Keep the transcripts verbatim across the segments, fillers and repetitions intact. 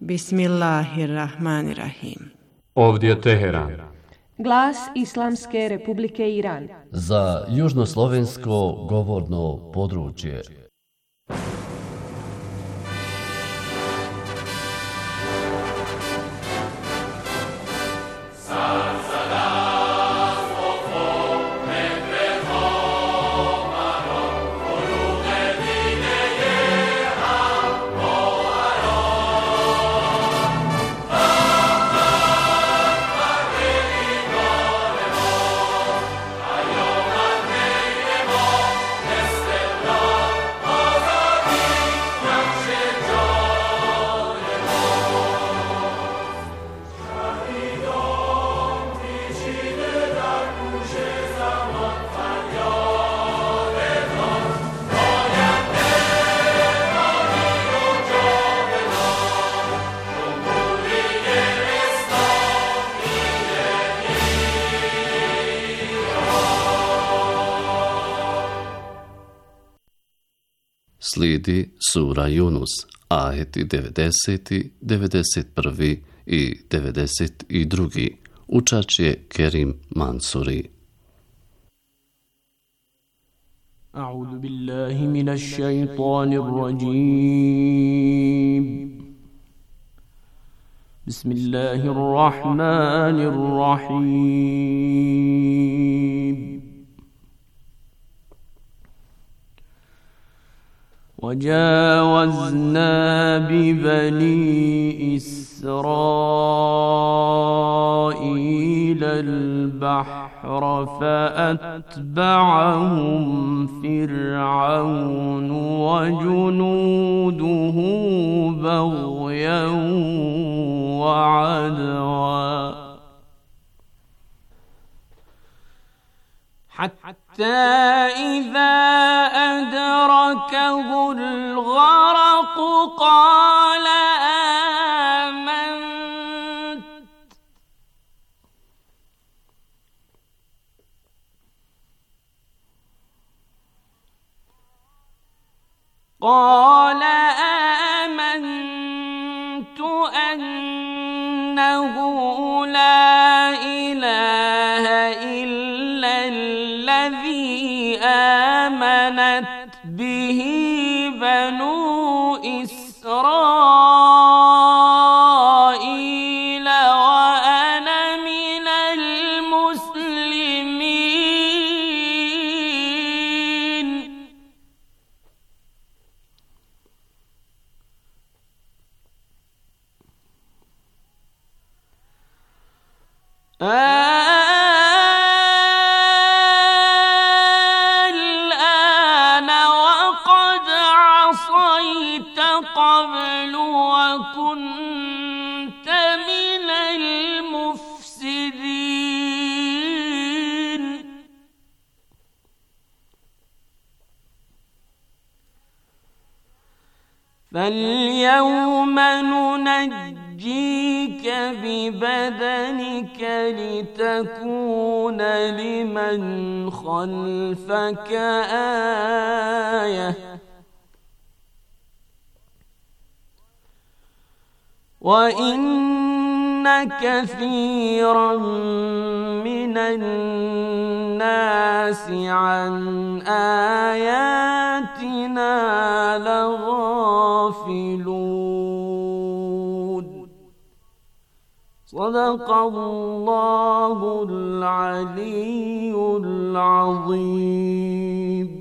Bismillahirrahmanirrahim. Ovdje je Teheran. Glas Islamske Republike Iran. Za južnoslovensko govorno područje. Slijedi sura Yunus, ajeti devedeset, devedeset jedan i devedeset dva. Učač je Kerim Mansuri. A'udhu billahi minash shaitanir rajim. Bismillahirrahmanirrahim. وجاوزنا ببني إسرائيل البحر فأتبعهم فرعون وجنوده بغيا وعدوا حتى إذا أدركه الغرق قال آمنت قال آمنت أنه لا إله إلا الذي آمنت به بنو إسرائيل وأنا من المسلمين آه قبل وكنت من المفسدين فاليوم ننجيك ببدنك لتكون لمن خلفك آية وَإِنَّ كَثِيرًا مِنَ النَّاسِ عَنْ آيَاتِنَا لَغَافِلُونَ صدق الله العلي العظيم.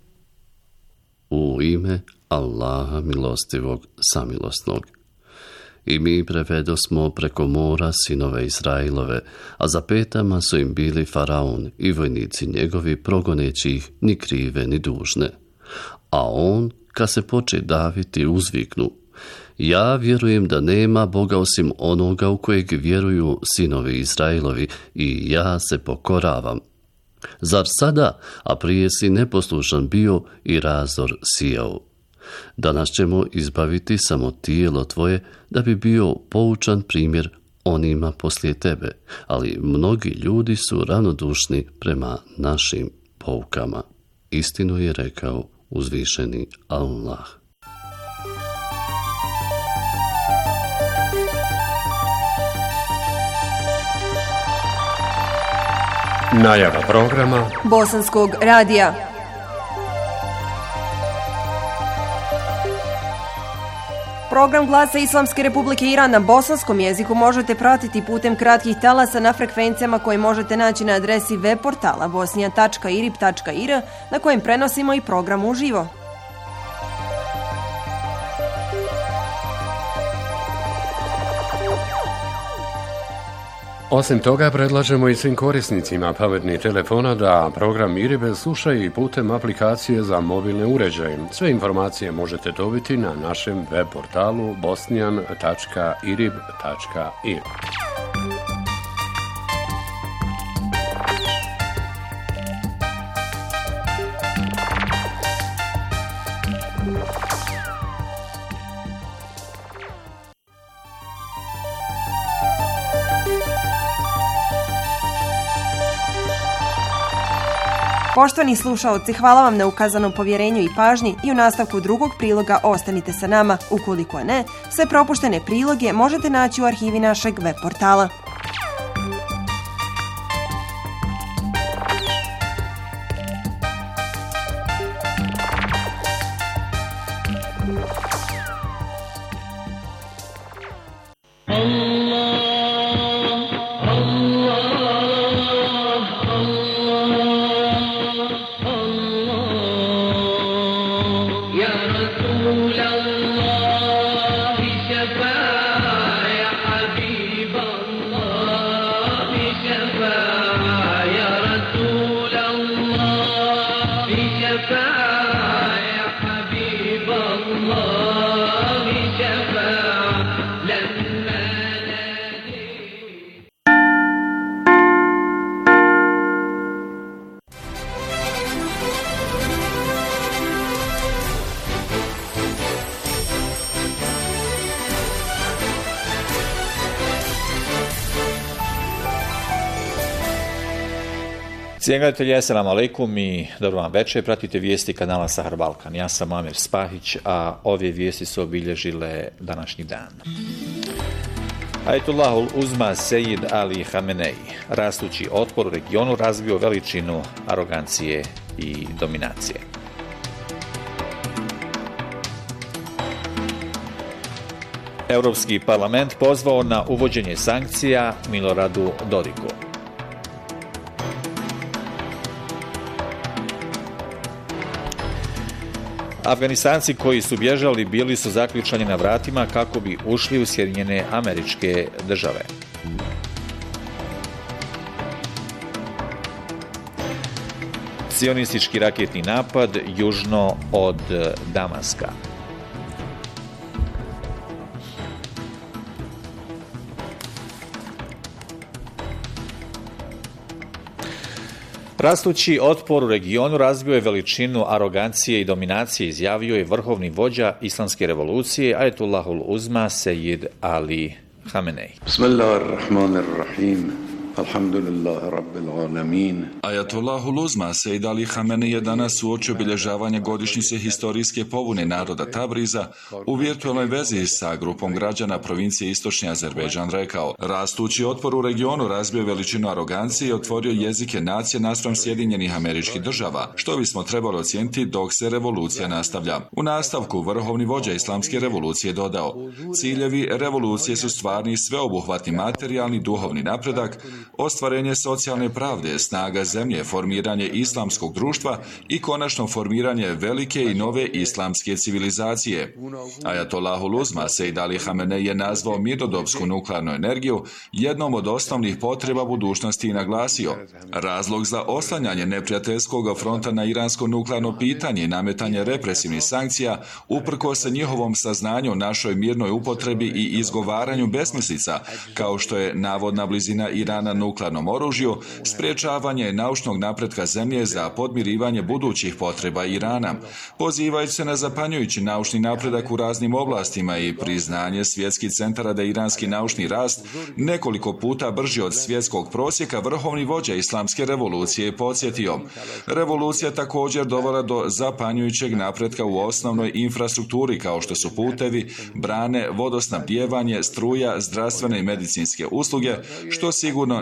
U ime Allaha milostivog samilosnog. I mi prevedosmo preko mora sinove Israilove, a za petama su im bili faraon i vojnici njegovi progoneći ih ni krive ni dužne. A on, kad se poče daviti, uzviknu: ja vjerujem da nema Boga osim onoga u kojeg vjeruju sinovi Israilovi i ja se pokoravam. Zar sada, a prije si neposlušan bio i razor sijao? Danas ćemo izbaviti samo tijelo tvoje da bi bio poučan primjer onima poslije tebe, ali mnogi ljudi su ravnodušni prema našim poukama. Istinu je rekao uzvišeni Allah. Najava programa Bosanskog radija. Program Glasa Islamske Republike Iran na bosanskom jeziku možete pratiti putem kratkih talasa na frekvencijama koje možete naći na adresi web portala bosnija tačka irib tačka ir na kojem prenosimo i program uživo. Osim toga, predlažemo i svim korisnicima pametnih telefona da program Iribe slušaju i putem aplikacije za mobilne uređaje. Sve informacije možete dobiti na našem web portalu bosnijan tačka irib tačka ir. Poštovani slušaoci, hvala vam na ukazanom povjerenju i pažnji i u nastavku drugog priloga ostanite sa nama. Ukoliko ne, sve propuštene priloge možete naći u arhivi našeg web portala. Cijenjeni gledatelji, assalamu alaikum i dobro vam večer. Pratite vijesti kanala Sahar Balkan. Ja sam Amir Spahić, a ove vijesti su obilježile današnji dan. Ajatullahul Uzma Sejid Ali Hamenei, rastući otpor u regionu, razvio veličinu arogancije i dominacije. Europski parlament pozvao na uvođenje sankcija Miloradu Dodiku. Afganistanci koji su bježali bili su zaključani na vratima kako bi ušli u Sjedinjene Američke Države. Sionistički raketni napad južno od Damaska. Rastući otpor u regionu razvio je veličinu arogancije i dominacije, izjavio je vrhovni vođa islamske revolucije Ajatullahul Uzma Sejid Ali Hamenei. Bismillahirrahmanirrahim. Alhamdulillahi rabbil alamin. Ajatullahul Uzma Sejid Ali Hamenei je danas uoči obilježavanja godišnjice historijske pobune naroda Tabriza u virtualnoj vezi sa grupom građana provincije Istočni Azerbejdžan rekao: rastući otpor u regionu razbio veličinu arogancije i otvorio jezike nacije naspram Sjedinjenih Američkih Država, što bismo trebali ocijeniti dok se revolucija nastavlja. U nastavku vrhovni vođa islamske revolucije dodao: ciljevi revolucije su stvarni sveobuhvatni materijalni duhovni napredak, ostvarenje socijalne pravde, snaga zemlje, formiranje islamskog društva i konačno formiranje velike i nove islamske civilizacije. Ajatollahul Uzma Sejid Ali Hamenei je nazvao mirnodopsku nuklearnu energiju jednom od osnovnih potreba budućnosti i naglasio: razlog za oslanjanje neprijateljskog fronta na iransko nuklearno pitanje i nametanje represivnih sankcija uprkos njihovom saznanju o našoj mirnoj upotrebi i izgovaranju besmislica, kao što je navodna blizina Irana nuklearnom oružju, sprječavanje naučnog napretka zemlje za podmirivanje budućih potreba Irana, pozivajući se na zapanjujući naučni napredak u raznim oblastima i priznanje svjetskih centara da je iranski naučni rast nekoliko puta brži od svjetskog prosjeka, vrhovni vođa islamske revolucije je podsjetio: revolucija također dovela do zapanjujućeg napretka u osnovnoj infrastrukturi kao što su putevi, brane, vodosnabdijevanje, struja, zdravstvene i medicinske usluge, što sigurno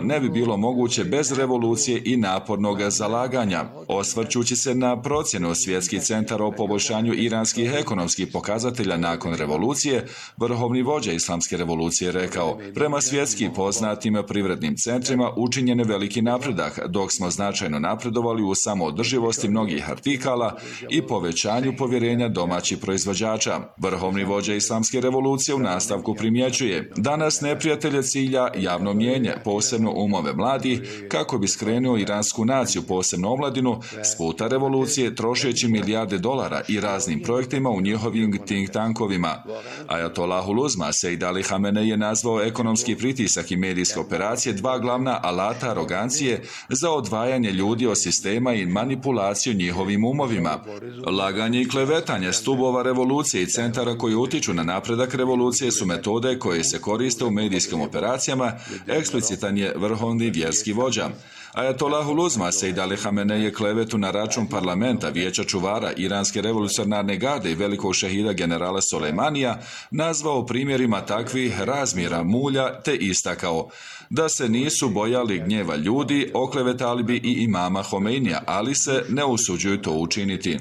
sigurno ne bi bilo moguće bez revolucije i napornog zalaganja. Osvrćući se na procjenu Svjetskih centara o poboljšanju iranskih ekonomskih pokazatelja nakon revolucije, vrhovni vođa Islamske revolucije rekao: prema svjetski poznatim privrednim centrima učinjen je veliki napredak, dok smo značajno napredovali u samoodrživosti mnogih artikala i povećanju povjerenja domaćih proizvođača. Vrhovni vođa Islamske revolucije u nastavku primjećuje: danas neprijatelje cilja javno mnijenje, posebno umove mladih, kako bi skrenuo iransku naciju, posebno omladinu, s puta revolucije, trošeći milijarde dolara i raznim projektima u njihovim think tankovima. Ajatolahul Uzma Sejd Ali Hamenej je nazvao ekonomski pritisak i medijske operacije dva glavna alata arogancije za odvajanje ljudi od sistema i manipulaciju njihovim umovima. Laganje i klevetanje stubova revolucije i centara koji utiču na napredak revolucije su metode koje se koriste u medijskim operacijama, eksplicitan je vrhovni vjerski vođa. Ajatolahul Uzma Sejd Ali Hamenej je klevetu na račun parlamenta, vijeća čuvara Iranske revolucionarne garde i velikog šehida generala Soleimanija nazvao primjerima takvih razmjera mulja, te istakao: da se nisu bojali gnjeva ljudi, oklevetali bi i imama Homeinija, ali se ne usuđuju to učiniti.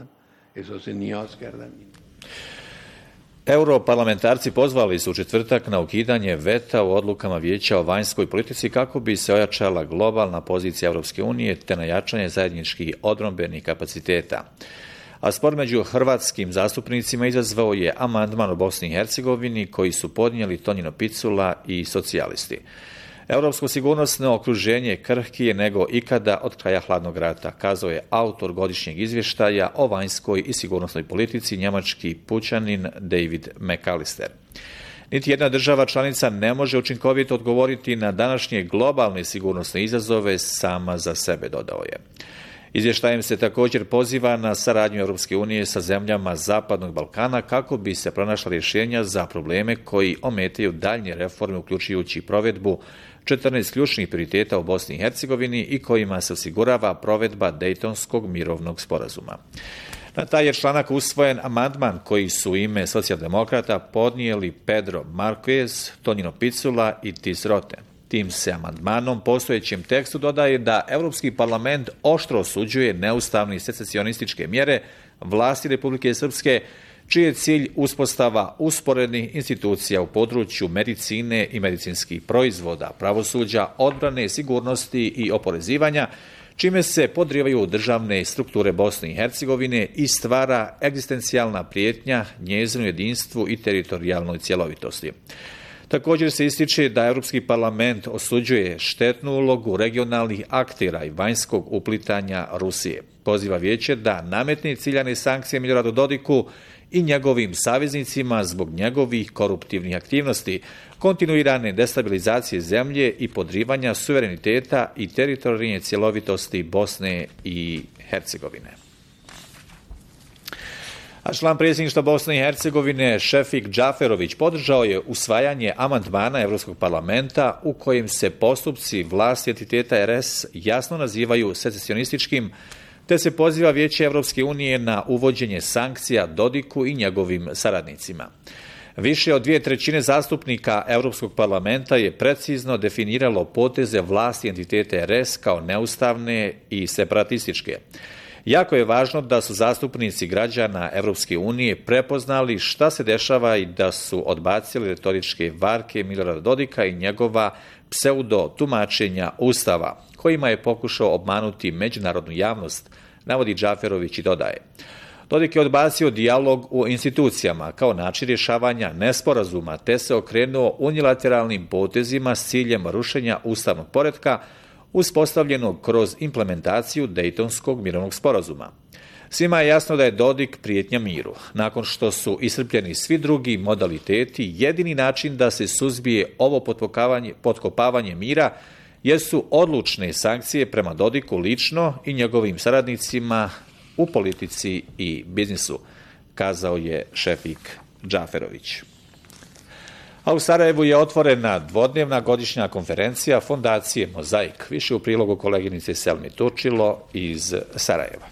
Europarlamentarci pozvali su u četvrtak na ukidanje veta u odlukama Vijeća o vanjskoj politici kako bi se ojačala globalna pozicija Europske unije te na jačanje zajedničkih odbrambenih kapaciteta. A spor među hrvatskim zastupnicima izazvao je amandman u Bosni i Hercegovini koji su podnijeli Tonino Picula i socijalisti. Europsko sigurnosno okruženje krhkije nego ikada od kraja hladnog rata, kazao je autor godišnjeg izvještaja o vanjskoj i sigurnosnoj politici, njemački pučanin David McAllister. Niti jedna država članica ne može učinkovito odgovoriti na današnje globalne sigurnosne izazove sama za sebe, dodao je. Izvještajem se također poziva na saradnju Europske unije sa zemljama Zapadnog Balkana kako bi se pronašla rješenja za probleme koji ometaju daljnje reforme, uključujući provedbu četrnaest ključnih prioriteta u Bosni i Hercegovini i kojima se osigurava provedba Dejtonskog mirovnog sporazuma. Na taj je članak usvojen amandman koji su u ime socijaldemokrata podnijeli Pedro Marquez, Tonino Picula i Tis Rote. Tim se amandmanom postojećem tekstu dodaje da Europski parlament oštro osuđuje neustavne secesionističke mjere vlasti Republike Srpske, čiji je cilj uspostava usporednih institucija u području medicine i medicinskih proizvoda, pravosuđa, odbrane, sigurnosti i oporezivanja, čime se podrivaju državne strukture Bosne i Hercegovine i stvara egzistencijalna prijetnja njezinu jedinstvu i teritorijalnoj cjelovitosti. Također se ističe da Europski parlament osuđuje štetnu ulogu regionalnih aktera i vanjskog uplitanja Rusije. Poziva vijeće da nametne ciljane sankcije Miloradu Dodiku i njegovim saveznicima zbog njegovih koruptivnih aktivnosti, kontinuirane destabilizacije zemlje i podrivanja suvereniteta i teritorijalne cjelovitosti Bosne i Hercegovine. A član predsjedništva Bosne i Hercegovine Šefik Džaferović podržao je usvajanje amandmana Europskog parlamenta u kojem se postupci vlasti entiteta R S jasno nazivaju secesionističkim, te se poziva Vijeće Europske unije na uvođenje sankcija Dodiku i njegovim saradnicima. Više od dvije trećine zastupnika Europskog parlamenta je precizno definiralo poteze vlasti entiteta R S kao neustavne i separatističke. Jako je važno da su zastupnici građana Europske unije prepoznali šta se dešava i da su odbacili retoričke varke Milorada Dodika i njegova pseudo tumačenja Ustava, kojima je pokušao obmanuti međunarodnu javnost, navodi Džaferović i dodaje. Dodik je odbacio dijalog u institucijama kao način rješavanja nesporazuma, te se okrenuo unilateralnim potezima s ciljem rušenja ustavnog poretka uspostavljenog kroz implementaciju Dejtonskog mirovnog sporazuma. Svima je jasno da je Dodik prijetnja miru. Nakon što su iscrpljeni svi drugi modaliteti, jedini način da se suzbije ovo potkopavanje mira jesu odlučne sankcije prema Dodiku lično i njegovim saradnicima u politici i biznisu, kazao je Šefik Džaferović. A u Sarajevu je otvorena dvodnevna godišnja konferencija Fondacije Mozaik. Više u prilogu koleginice Selmi Tučilo iz Sarajeva.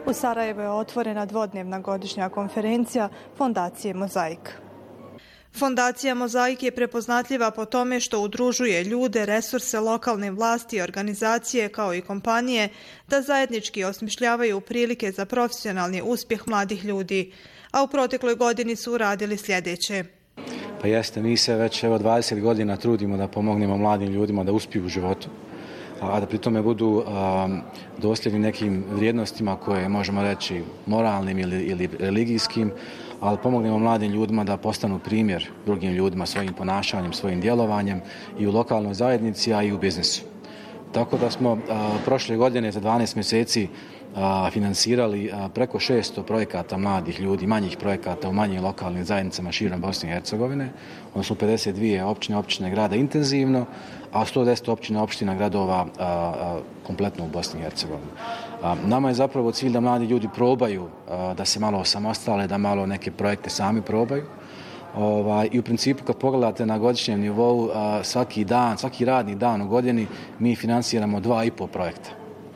U Sarajevu je otvorena dvodnevna godišnja konferencija Fondacije Mozaik. Fondacija Mozaik je prepoznatljiva po tome što udružuje ljude, resurse lokalne vlasti i organizacije kao i kompanije da zajednički osmišljavaju prilike za profesionalni uspjeh mladih ljudi, a u protekloj godini su uradili sljedeće. Pa jeste, mi se već evo dvadeset godina trudimo da pomognemo mladim ljudima da uspiju u životu, a da pri tome budu um, dosljedni nekim vrijednostima koje možemo reći moralnim ili, ili religijskim, ali pomognemo mladim ljudima da postanu primjer drugim ljudima svojim ponašanjem, svojim djelovanjem i u lokalnoj zajednici, a i u biznisu. Tako da smo a, prošle godine za dvanaest mjeseci a, finansirali a, preko šesto projekata mladih ljudi, manjih projekata u manjim lokalnim zajednicama širom Bosne i Hercegovine. Ono su pedeset dvije općine, općine grada intenzivno, a sto deset općina, opština gradova a, a, kompletno u Bosni i Hercegovini. A, nama je zapravo cilj da mladi ljudi probaju a, da se malo osamostale, da malo neke projekte sami probaju. Ovaj, I u principu kad pogledate na godišnjem nivou a, svaki dan, svaki radni dan u godini mi finansiramo dva i pol projekta.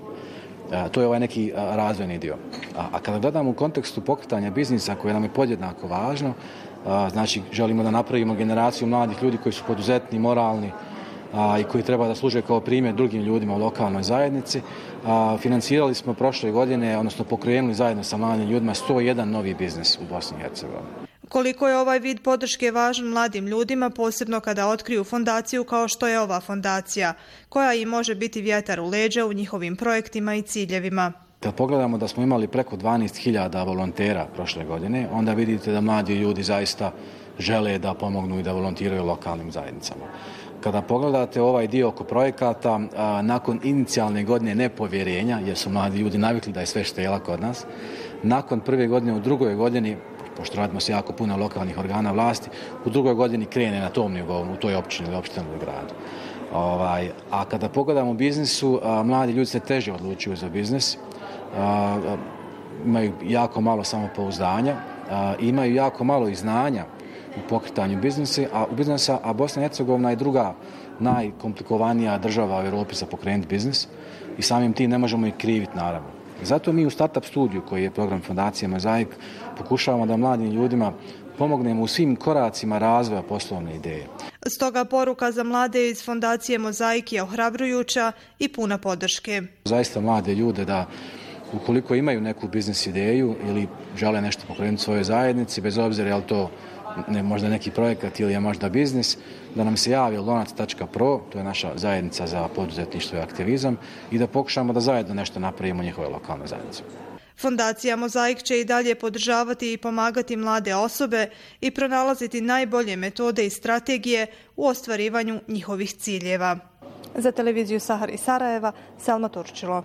A, to je ovaj neki a, razvojni dio. A, a kada gledamo u kontekstu pokretanja biznisa koje nam je podjednako važno, a, znači želimo da napravimo generaciju mladih ljudi koji su poduzetni, moralni a, i koji treba da služe kao primjer drugim ljudima u lokalnoj zajednici. A, financirali smo prošle godine, odnosno pokrenuli zajedno sa mladim ljudima sto jedan novi biznis u Bosni i Hercegovini. Koliko je ovaj vid podrške važan mladim ljudima, posebno kada otkriju fondaciju kao što je ova fondacija, koja im može biti vjetar u leđa u njihovim projektima i ciljevima. Kad pogledamo da smo imali preko dvanaest hiljada volontera prošle godine, onda vidite da mladi ljudi zaista žele da pomognu i da volontiraju lokalnim zajednicama. Kada pogledate ovaj dio oko projekata, a, nakon inicijalne godine nepovjerenja, jer su mladi ljudi navikli da je sve štela kod nas, nakon prve godine u drugoj godini, pošto radimo se jako puno lokalnih organa vlasti, u drugoj godini krene na tom nivou, u toj općini ili opštini ili gradu. Ovaj, a kada pogledamo u biznisu, a, mladi ljudi se teže odlučuju za biznis, a, a, imaju jako malo samopouzdanja, a, imaju jako malo i znanja u pokretanju biznisa, a u biznisa, a Bosna i Hercegovina je druga najkomplikovanija država u Europi za pokrenuti biznis i samim tim ne možemo ih kriviti naravno. Zato mi u Startup studiju, koji je program Fondacije Mozaik, pokušavamo da mladim ljudima pomognemo u svim koracima razvoja poslovne ideje. Stoga poruka za mlade iz Fondacije Mozaik je ohrabrujuća i puna podrške. Zaista mlade ljude da ukoliko imaju neku biznis ideju ili žele nešto pokrenuti svojoj zajednici, bez obzira je li to ne, možda neki projekat ili je možda biznis, da nam se javi lonac tačka pro, to je naša zajednica za poduzetništvo i aktivizam, i da pokušamo da zajedno nešto napravimo u njihovoj lokalnoj zajednici. Fondacija Mozaik će i dalje podržavati i pomagati mlade osobe i pronalaziti najbolje metode i strategije u ostvarivanju njihovih ciljeva. Za televiziju Sahar iz Sarajeva, Selma Turčilo.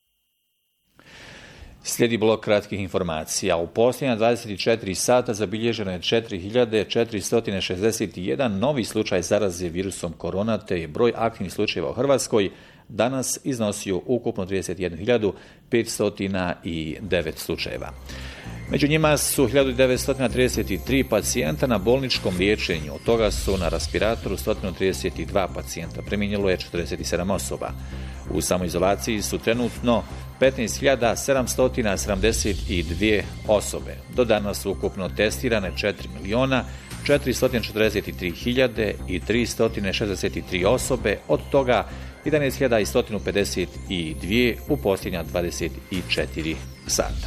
Slijedi blok kratkih informacija. U posljednja dvadeset četiri sata zabilježeno je četiri hiljade četiristo šezdeset jedan novi slučaj zaraze virusom korona, te je broj aktivnih slučajeva u Hrvatskoj danas iznosio ukupno trideset jednu hiljadu petsto devet slučajeva. Među njima su hiljadu devetsto trideset tri pacijenta na bolničkom liječenju, od toga su na respiratoru sto trideset dva pacijenta, preminjelo je četrdeset sedam osoba. U samoizolaciji su trenutno petnaest hiljada sedamsto sedamdeset dvije osobe. Do danas su ukupno testirane četiri milijuna četiristo četrdeset tri hiljade tristo šezdeset tri osobe, od toga jedanaest hiljada sto pedeset dvije u posljednja dvadeset četiri sata.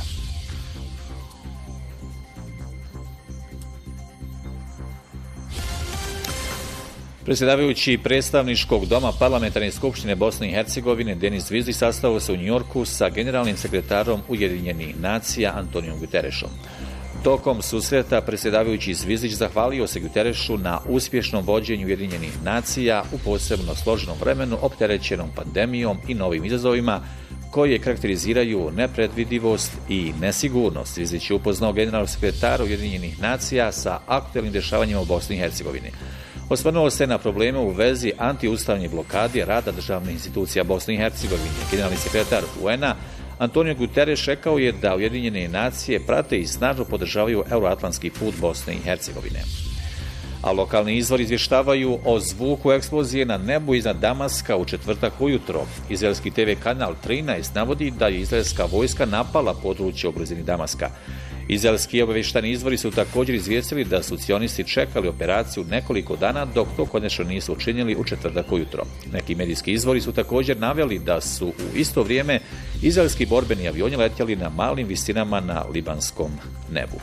Predsjedavajući predstavničkog doma Parlamentarne skupštine Bosne i Hercegovine Denis Zvizdić sastao se u Njujorku sa generalnim sekretarom Ujedinjenih nacija Antonijom Guterešom. Tokom susreta predsjedavajući Zvizdić zahvalio se Guterešu na uspješnom vođenju Ujedinjenih nacija u posebno složenom vremenu opterećenom pandemijom i novim izazovima koje karakteriziraju nepredvidivost i nesigurnost. Zvizdić je upoznao generalnog sekretara Ujedinjenih nacija sa aktuelnim dešavanjima u Bosni i Hercegovini. Osvrnuo se na probleme u vezi antiustavne blokade rada državnih institucija Bosne i Hercegovine. Generalni sekretar U N-a Antonio Guterres rekao je da Ujedinjene nacije prate i snažno podržavaju euroatlantski put Bosne i Hercegovine. a lokalni izvori izvještavaju o zvuku eksplozije na nebu iznad Damaska u četvrtak ujutro. Izraelski te ve kanal trinaest navodi da je izraelska vojska napala područje u blizini Damaska. Izraelski obavještajni izvori su također izvijestili da su cionisti čekali operaciju nekoliko dana dok to konačno nisu učinili u četvrtak ujutro. Neki medijski izvori su također naveli da su u isto vrijeme izraelski borbeni avioni letjeli na malim visinama na libanskom nebu.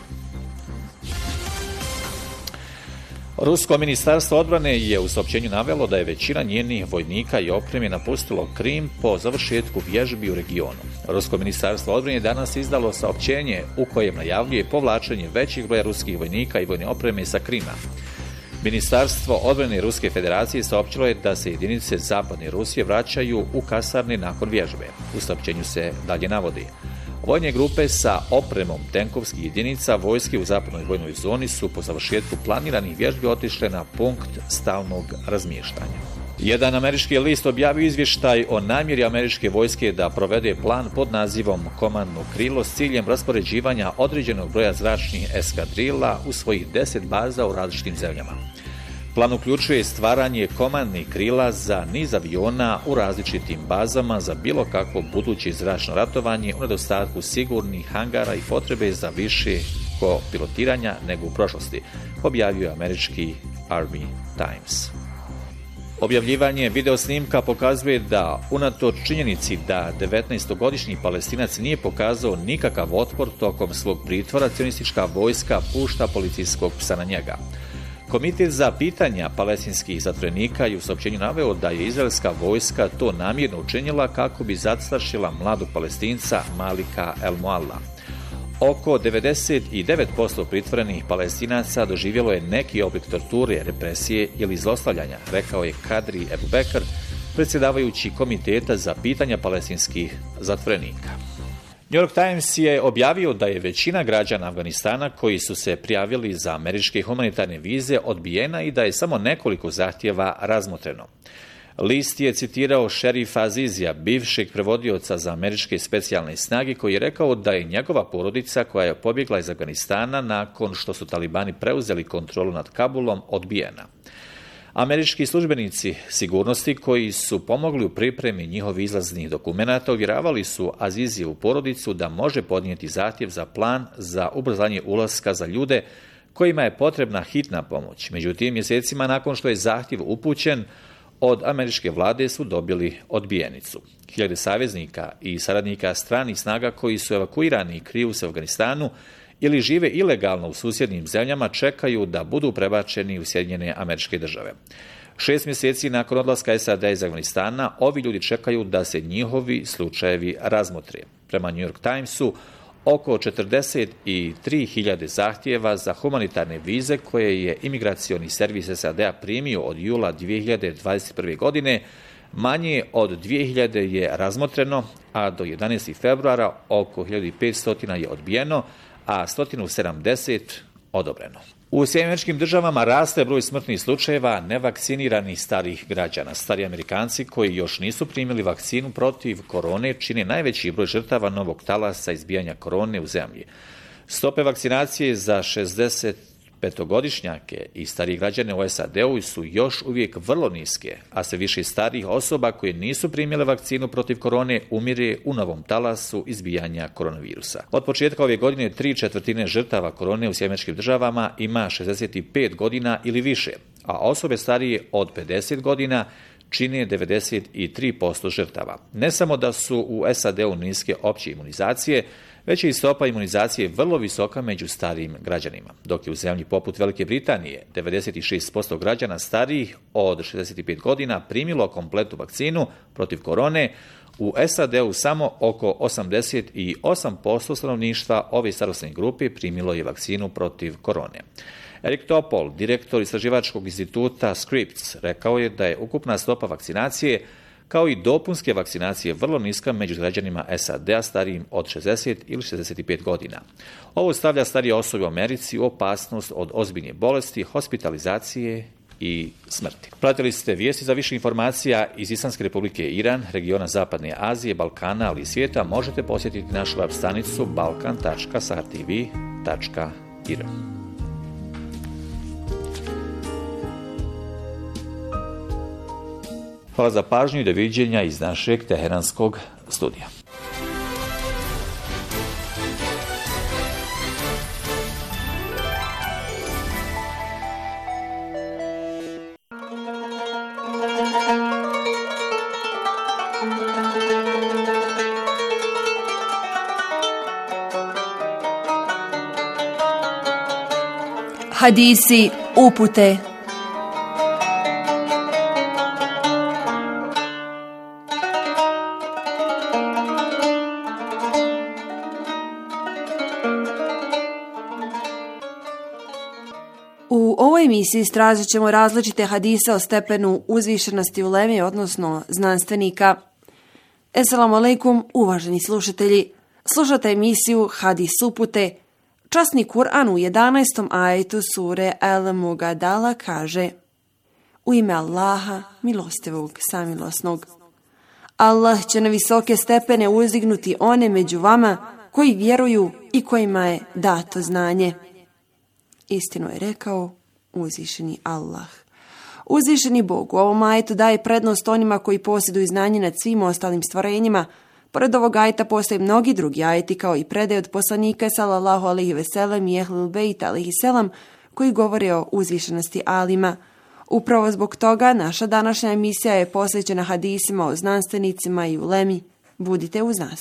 Rusko ministarstvo odbrane je u saopćenju navelo da je većina njenih vojnika i opreme napustilo Krim po završetku vježbi u regionu. Rusko ministarstvo odbrane danas izdalo saopćenje u kojem najavljuje povlačenje većih broja ruskih vojnika i vojne opreme sa Krima. Ministarstvo odbrane Ruske federacije saopćilo je da se jedinice zapadne Rusije vraćaju u kasarne nakon vježbe. U saopćenju se dalje navodi: vojne grupe sa opremom tenkovskih jedinica vojske u zapadnoj vojnoj zoni su po završetku planiranih vježbi otišle na punkt stalnog razmještanja. Jedan američki list objavio izvještaj o namjeri američke vojske da provede plan pod nazivom Komandno krilo s ciljem raspoređivanja određenog broja zračnih eskadrila u svojih deset baza u različitim zemljama. Plan uključuje stvaranje komandnih krila za niz aviona u različitim bazama za bilo kakvo buduće zračno ratovanje u nedostatku sigurnih hangara i potrebe za više kopilotiranja nego u prošlosti, objavio je američki Army Times. Objavljivanje videosnimka pokazuje da, unatoč činjenici da devetnaestogodišnji Palestinac nije pokazao nikakav otpor tokom svog pritvora, cionistička vojska pušta policijskog psa na njega. Komitet za pitanja palestinskih zatvorenika je u saopćenju naveo da je izraelska vojska to namjerno učinila kako bi zastrašila mladog Palestinca Malika El Moalla. Oko devedeset devet posto pritvorenih Palestinaca doživjelo je neki oblik torture, represije ili zlostavljanja, rekao je Kadri Ebu Bekr, predsjedavajući Komiteta za pitanja palestinskih zatvorenika. New York Times je objavio da je većina građana Afganistana koji su se prijavili za američke humanitarne vize odbijena i da je samo nekoliko zahtjeva razmotreno. List je citirao šerifa Azizija, bivšeg prevodioca za američke specijalne snage, koji je rekao da je njegova porodica koja je pobjegla iz Afganistana nakon što su talibani preuzeli kontrolu nad Kabulom odbijena. Američki službenici sigurnosti koji su pomogli u pripremi njihovih izlaznih dokumenata uvjeravali su Azizijevu porodicu da može podnijeti zahtjev za plan za ubrzanje ulaska za ljude kojima je potrebna hitna pomoć. Međutim, mjesecima nakon što je zahtjev upućen, od američke vlade su dobili odbijenicu. Hiljade saveznika i saradnika stranih snaga koji su evakuirani i kriju se u Afganistanu ili žive ilegalno u susjednim zemljama čekaju da budu prebačeni u Sjedinjene Američke Države. Šest mjeseci nakon odlaska S A D iz Afganistana, ovi ljudi čekaju da se njihovi slučajevi razmotre. Prema New York Timesu, oko četrdeset tri hiljade zahtjeva za humanitarne vize koje je imigracioni servis S A D-a primio od jula dvije hiljade dvadeset prve. godine, manje od dvije hiljade je razmotreno, a do jedanaestog februara oko hiljadu petsto je odbijeno, a sto sedamdeset odobreno. U Sjedinjenim Američkim Državama raste broj smrtnih slučajeva nevakciniranih starih građana. Stari Amerikanci koji još nisu primili vakcinu protiv korone čine najveći broj žrtava novog talasa izbijanja korone u zemlji. Stope vakcinacije za šezdesetpetogodišnjake i starih građane u S A D-u su još uvijek vrlo niske, a sve više starih osoba koje nisu primile vakcinu protiv korone umire u novom talasu izbijanja koronavirusa. Od početka ove godine tri četvrtine žrtava korone u Sjedinjenim Američkim Državama ima šezdeset pet godina ili više, a osobe starije od pedeset godina čine devedeset tri posto žrtava. Ne samo da su u S A D-u niske opće imunizacije, već je i stopa imunizacije vrlo visoka među starijim građanima. Dok je u zemlji poput Velike Britanije devedeset šest posto građana starijih od šezdeset pet godina primilo kompletnu vakcinu protiv korone, u S A D-u samo oko osamdeset osam posto stanovništva ove starosne grupe primilo je vakcinu protiv korone. Erik Topol, direktor istraživačkog instituta Scripps, rekao je da je ukupna stopa vakcinacije kao i dopunske vakcinacije vrlo niska među građanima S A D-a starijim od šezdeset ili šezdeset pet godina. Ovo stavlja starije osobe u Americi u opasnost od ozbiljne bolesti, hospitalizacije i smrti. Pratili ste vijesti. Za više informacija iz Islamske Republike Iran, regiona Zapadne Azije, Balkana, ali i svijeta možete posjetiti našu web stranicu balkan tačka sahar tv tačka ir. Hvala za pažnju i doviđenja iz našeg teheranskog studija. Hadisi, upute. U ovoj emisiji istražit ćemo različite hadise o stepenu uzvišenosti uleme, odnosno znanstvenika. Esselamu alaikum, uvaženi slušatelji. Slušate emisiju Hadis upute. Časni Kur'an u jedanaestom ajetu sure El-Mugadala kaže: U ime Allaha, milostivog, samilosnog. Allah će na visoke stepene uzdignuti one među vama koji vjeruju i kojima je dato znanje. Istinu je rekao uzvišeni Allah. Uzvišeni Bog u ovom ajetu daje prednost onima koji posjeduju znanje nad svim ostalim stvorenjima. Pored ovog ajeta postoje mnogi drugi ajeti kao i predaje od poslanika sallallahu alejhi ve sellem i ehlul bejta alejhi selam koji govore o uzvišenosti alima. Upravo zbog toga naša današnja emisija je posvećena hadisima o znanstvenicima i ulemi. Budite uz nas.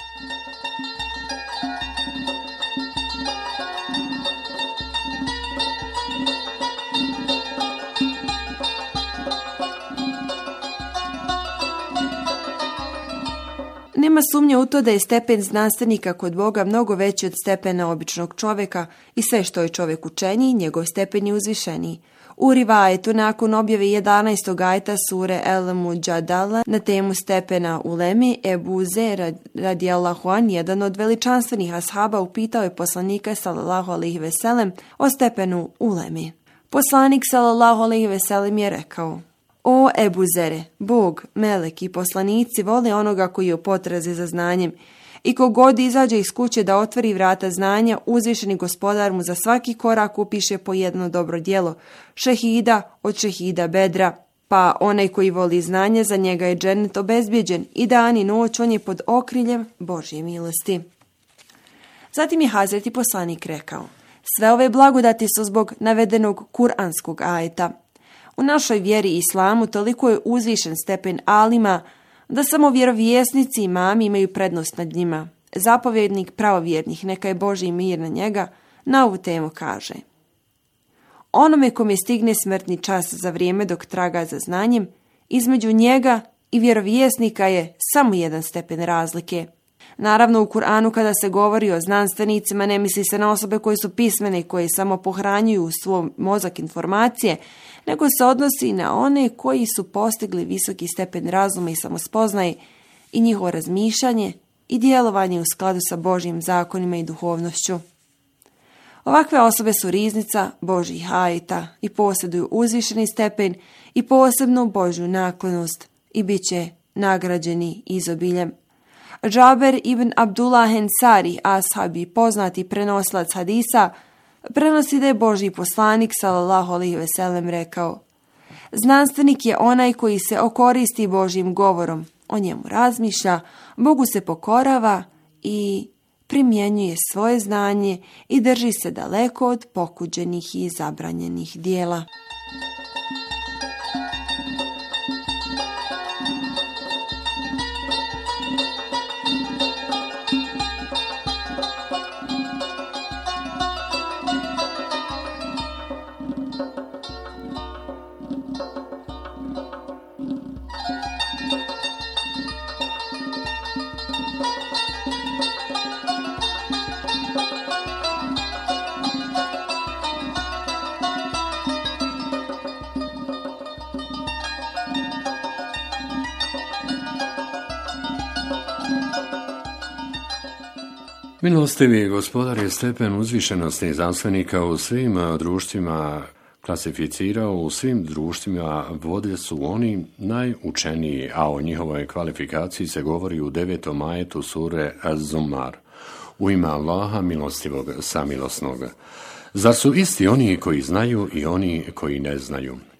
Nema sumnje u to da je stepen znanstvenika kod Boga mnogo veći od stepena običnog čovjeka i sve što je čovjek učeniji, njegov stepen je uzvišeniji. U rivajetu nakon objave jedanaestog ajeta sure El-Mugadala na temu stepena ulemi, Ebu Zer radijallahu an, jedan od veličanstvenih ashaba, upitao je poslanika sallallahu alejhi ve sellem o stepenu ulemi. Poslanik sallallahu alejhi ve sellem je rekao: O Ebu Zere, Bog, melek i poslanici vole onoga koji je u potrazi za znanjem i kogod izađe iz kuće da otvori vrata znanja, uzvišeni gospodar mu za svaki korak upiše po jedno dobro djelo, šehida od šehida Bedra, pa onaj koji voli znanje, za njega je džennet obezbjeđen i dan i noć on je pod okriljem Božje milosti. Zatim je Hazreti poslanik rekao: sve ove blagodati su zbog navedenog kuranskog ajeta. U našoj vjeri i islamu toliko je uzvišen stepen alima da samo vjerovjesnici i imami imaju prednost nad njima. Zapovjednik pravovjernih, neka je Božji mir na njega, na ovu temu kaže: onome kome stigne smrtni čas za vrijeme dok traga za znanjem, između njega i vjerovjesnika je samo jedan stepen razlike. Naravno, u Kur'anu kada se govori o znanstvenicima ne misli se na osobe koje su pismene i koje samo pohranjuju u svoj mozak informacije, nego se odnosi na one koji su postigli visoki stepen razuma i samospoznaje i njihovo razmišljanje i djelovanje u skladu sa Božjim zakonima i duhovnošću. Ovakve osobe su riznica Božjih ajeta i posjeduju uzvišeni stepen i posebnu Božju naklonost i bit će nagrađeni izobiljem. Džaber ibn Abdullah Ensari, ashabi, poznati prenoslac hadisa, prenosi da je Božji poslanik sallallahu alejhi ve sellem rekao: znanstvenik je onaj koji se okoristi Božjim govorom, o njemu razmišlja, Bogu se pokorava i primjenjuje svoje znanje i drži se daleko od pokuđenih i zabranjenih dijela. Milostivi gospodar je stepen uzvišenosti znanstvenika u svim društvima klasificirao, u svim društvima vode su oni najučeniji, a o njihovoj kvalifikaciji se govori u devetom ajetu sure Az-Zumar. U ime Allaha milostivog, samilosnog. Zar su isti oni koji znaju i oni koji ne znaju?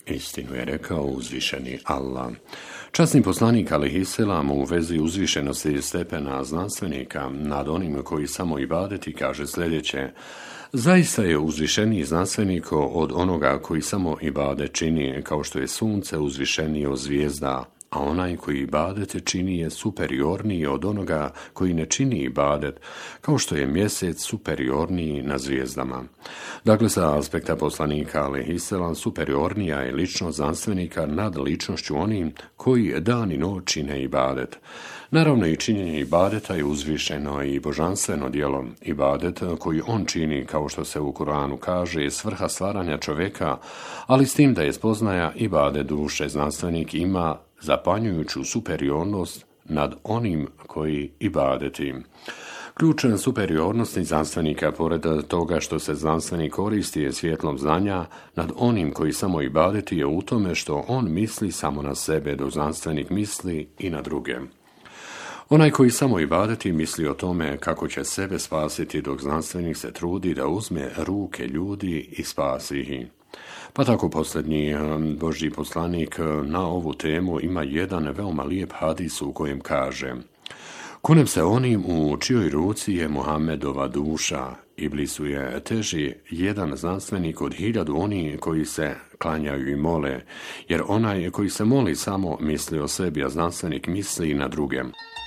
Istinu je rekao uzvišeni Allah. Časni poslanik alejhiselam u vezi uzvišenosti stepena znanstvenika nad onim koji samo ibadeti kaže sljedeće: zaista je uzvišeniji znanstvenik od onoga koji samo ibadet čini, kao što je sunce uzvišenije od zvijezda, a onaj koji ibadet čini je superiorniji od onoga koji ne čini ibadet, kao što je mjesec superiorniji na zvijezdama. Dakle, sa aspekta poslanika alejhiselam superiornija je ličnost znanstvenika nad ličnošću onim koji dan i noć čine ibadet. Naravno, i činjenje ibadeta je uzvišeno i božanstveno djelo. Ibadet koji on čini, kao što se u Kuranu kaže, je svrha stvaranja čovjeka, ali s tim da je spoznaja ibadet duše znanstvenik ima zapanjujuću superiornost nad onim koji ibadeti. Ključan superiornosti znanstvenika, pored toga što se znanstvenik koristi je svjetlom znanja nad onim koji samo ibadeti, je u tome što on misli samo na sebe, dok znanstvenik misli i na druge. Onaj koji samo ibadeti misli o tome kako će sebe spasiti, dok znanstvenik se trudi da uzme ruke ljudi i spasi ih. Pa tako posljednji Božji poslanik na ovu temu ima jedan veoma lijep hadis u kojem kaže: kunem se onim u čijoj ruci je Muhammedova duša, Iblisu je teži jedan znanstvenik od hiljadu oni koji se klanjaju i mole, jer onaj koji se moli samo misli o sebi, a znanstvenik misli na druge.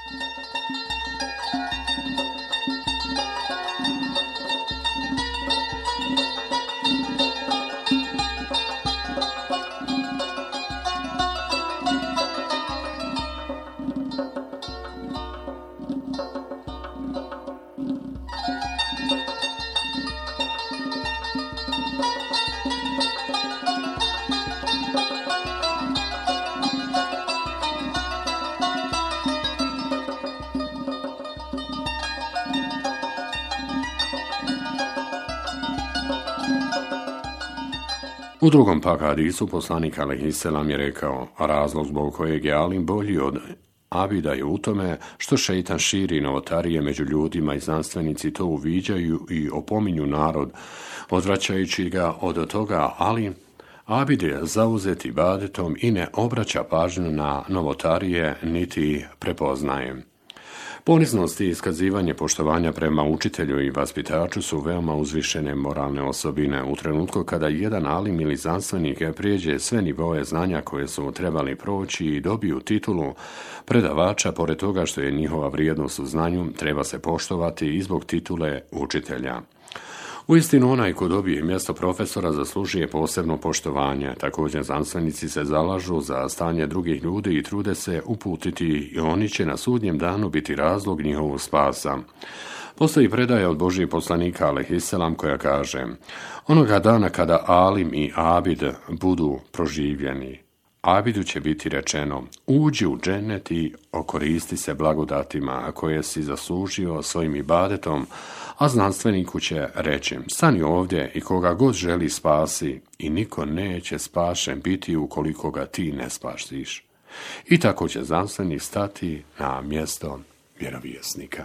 U drugom pak hadisu poslanik alejhiselam je rekao: razlog zbog kojeg je alim bolji od abida je u tome što šeitan širi novotarije među ljudima i znanstvenici to uviđaju i opominju narod, odvraćajući ga od toga, ali abid je zauzet ibadetom i ne obraća pažnju na novotarije niti prepoznaje. Poniznost i iskazivanje poštovanja prema učitelju i vaspitaču su veoma uzvišene moralne osobine. U trenutku kada jedan alim ili znanstvenik prijeđe sve nivoe znanja koje su trebali proći i dobiju titulu predavača, pored toga što je njihova vrijednost u znanju, treba se poštovati i zbog titule učitelja. Uistinu, onaj ko dobije mjesto profesora zaslužuje posebno poštovanje. Također, znanstvenici se zalažu za stanje drugih ljudi i trude se uputiti i oni će na sudnjem danu biti razlog njihovog spasa. Postoji predaja od Božijeg poslanika alejhiselam koja kaže: onoga dana kada alim i abid budu proživljeni, abidu će biti rečeno: uđi u džennet i okoristi se blagodatima koje si zaslužio svojim ibadetom, a znanstveniku će reći: stani ovdje i koga god želi spasi, i niko neće spašen biti ukoliko ga ti ne spasiš. I tako će znanstvenik stati na mjesto vjerovjesnika.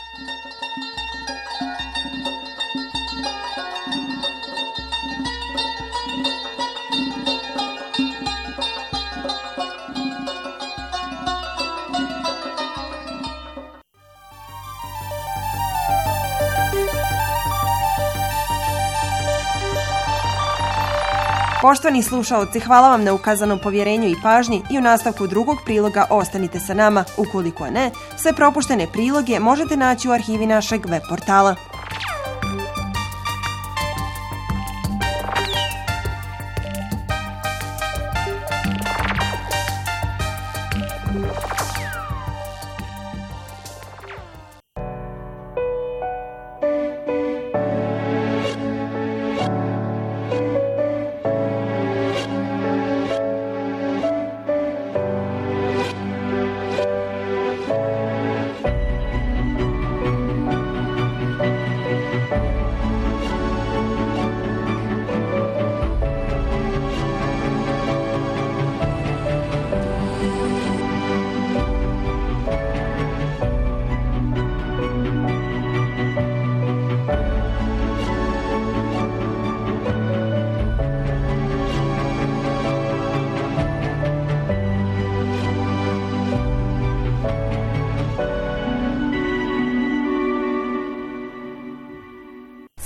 Poštovani slušaoci, hvala vam na ukazanom povjerenju i pažnji i u nastavku drugog priloga ostanite sa nama. Ukoliko ne, sve propuštene priloge možete naći u arhivi našeg web portala.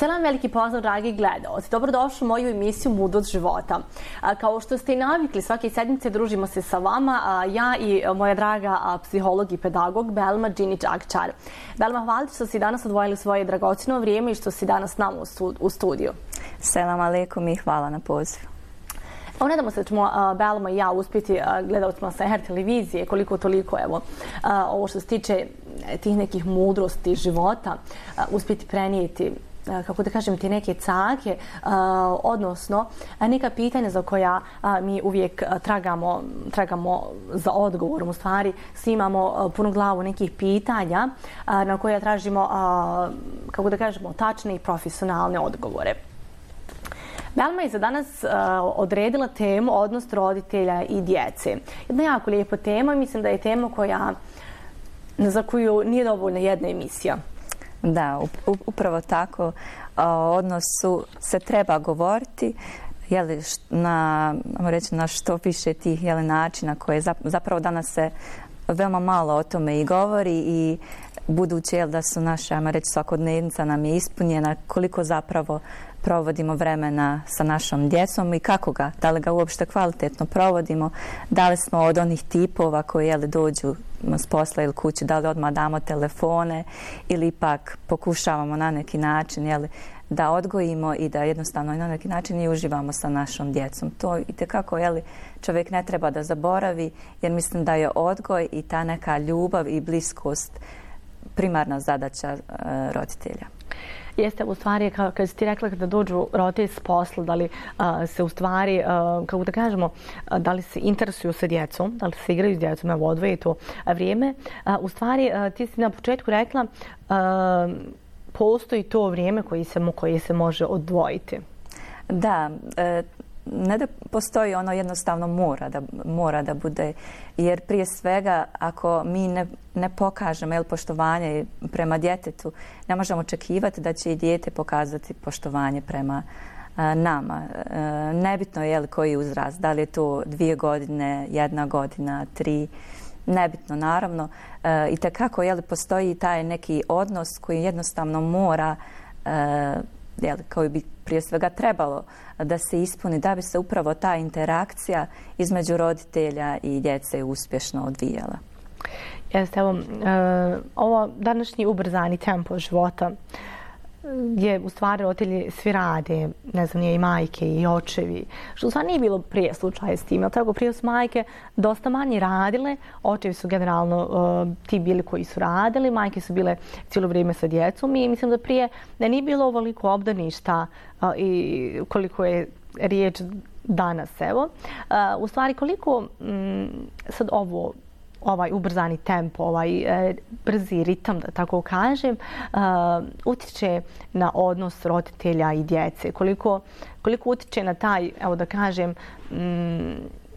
Selam, veliki pozdrav, dragi gledaoci. Dobrodošli u moju emisiju Mudrost života. Kao što ste i navikli, svake sedmice družimo se sa vama, ja i moja draga psiholog i pedagog Belma Džinić Akčar. Belma, hvala što si danas odvojili svoje dragocjeno vrijeme i što si danas s nama u studiju. Selam aleikum i hvala na pozivu. Evo, nadamo se da ćemo uh, Belma i ja uspjeti uh, gledalcima sa Seher televizije koliko toliko, evo, uh, ovo što se tiče tih nekih mudrosti života, uh, uspjeti prenijeti, uh, kako da kažem, ti neke cake, uh, odnosno uh, neka pitanja za koja uh, mi uvijek uh, tragamo, tragamo za odgovorom. U stvari, svi imamo uh, punu glavu nekih pitanja uh, na koja tražimo, uh, kako da kažemo, tačne i profesionalne odgovore. Belma je za danas uh, odredila temu odnos roditelja i djece. Jedna jako lijepa tema i mislim da je tema koja, za koju nije dovoljna jedna emisija. Da, upravo tako. O odnosu se treba govoriti, jeli, na, reći, na što više tih, jeli, načina koje zapravo danas se veoma malo o tome i govori i budući, jel, da su naše, ajmo reći, svakodnevnica nam je ispunjena, koliko zapravo provodimo vremena sa našom djecom i kako ga, da li ga uopšte kvalitetno provodimo, da li smo od onih tipova koji, jeli, dođu s posla ili kući, da li odmah damo telefone ili ipak pokušavamo na neki način, jeli, da odgojimo i da jednostavno na neki način i uživamo sa našom djecom. To itekako, jeli, čovjek ne treba da zaboravi, jer mislim da je odgoj i ta neka ljubav i bliskost primarna zadaća e, roditelja. Jeste, u stvari, kad si ti rekla kada dođu roditelji s posla, da li uh, se u stvari, uh, kako da kažemo, uh, da li se interesuju sa djecom, da li se igraju s djecom, evo, odvoje to vrijeme. Uh, u stvari, uh, ti si na početku rekla, uh, postoji to vrijeme koje se, koje se može odvojiti. Da, e, ne da postoji, ono jednostavno mora da, mora da bude, jer prije svega ako mi ne, ne pokažemo, jel, poštovanje prema djetetu, ne možemo očekivati da će i dijete pokazati poštovanje prema a, nama. E, nebitno je, jel, koji uzrast, da li je to dvije godine, jedna godina, tri, nebitno naravno. E, I tekako, jel, postoji taj neki odnos koji jednostavno mora, e, jel, koji bi prije svega trebalo da se ispuni, da bi se upravo ta interakcija između roditelja i djece uspješno odvijala. Jeste, evo, e, ovo današnji ubrzani tempo života gdje u stvari roditelji svi rade, ne znam, nije i majke i očevi, što u stvari nije bilo prije slučaja s tim. Tako, prije su majke dosta manje radile, očevi su generalno uh, ti bili koji su radili, majke su bile cijelo vrijeme sa djecom i mislim da prije da nije bilo ovoliko obdaništa uh, i koliko je riječ danas, evo. Uh, u stvari, koliko mm, sad ovo ovaj ubrzani tempo, ovaj e, brzi ritam, da tako kažem, uh, utječe na odnos roditelja i djece. Koliko, koliko utječe na taj, evo da kažem, mm,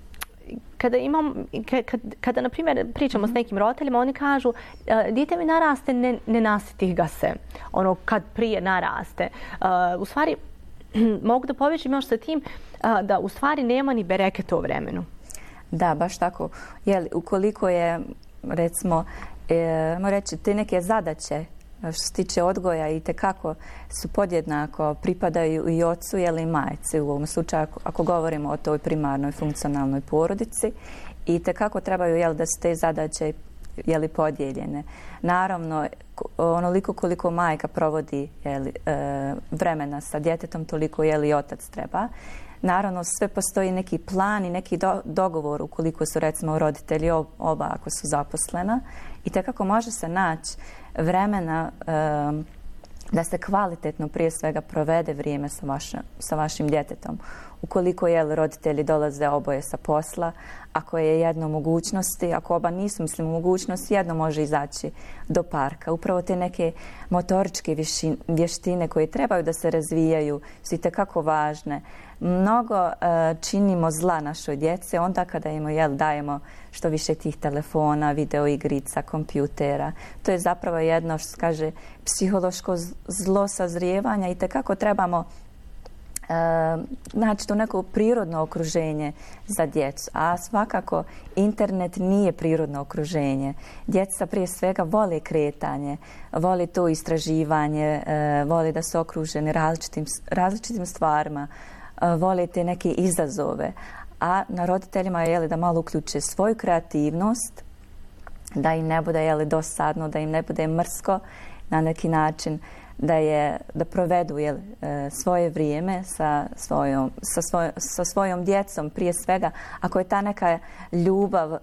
kada imam, kad, kada, na primjer, pričamo mm-hmm. s nekim roditeljima, oni kažu, uh, dijete mi naraste, ne, ne nasitih ga se. Ono, kad prije naraste. Uh, u stvari, mogu da povežem još sa tim uh, da u stvari nema ni bereket u vremenu. Da, baš tako. Jel, ukoliko je, recimo, e, reći, te neke zadaće što se tiče odgoja i tekako su podjednako pripadaju i ocu, jel, i majci u ovom slučaju, ako, ako govorimo o toj primarnoj funkcionalnoj porodici, i tekako trebaju, jel, da su te zadaće, jel, podijeljene. Naravno, onoliko koliko majka provodi, jel, e, vremena sa djetetom, toliko, jel, i otac treba. Naravno, sve postoji neki plan i neki do, dogovor ukoliko su, recimo, roditelji oba ako su zaposlena, i tekako može se naći vremena um, da se kvalitetno prije svega provede vrijeme sa, vaša, sa vašim djetetom. Ukoliko, jel, roditelji dolaze oboje sa posla, ako je jedno mogućnosti, ako oba nisu, mislim, mogućnosti, jedno može izaći do parka. Upravo te neke motoričke vještine koje trebaju da se razvijaju su itekako važne. Mnogo uh, činimo zla našoj djece onda kada im, jel, dajemo što više tih telefona, videoigrica, kompjutera. To je zapravo jedno, što se kaže, psihološko zlo sazrijevanja i itekako trebamo znači to neko prirodno okruženje za djecu, a svakako internet nije prirodno okruženje. Djeca prije svega vole kretanje, vole to istraživanje, vole da su okruženi različitim, različitim stvarima, vole te neke izazove, a na roditeljima je jeli, da malo uključe svoju kreativnost, da im ne bude jeli, dosadno, da im ne bude mrsko na neki način, da, je, da provedu jel, svoje vrijeme sa svojom, sa, svoj, sa svojom djecom prije svega. Ako je ta neka ljubav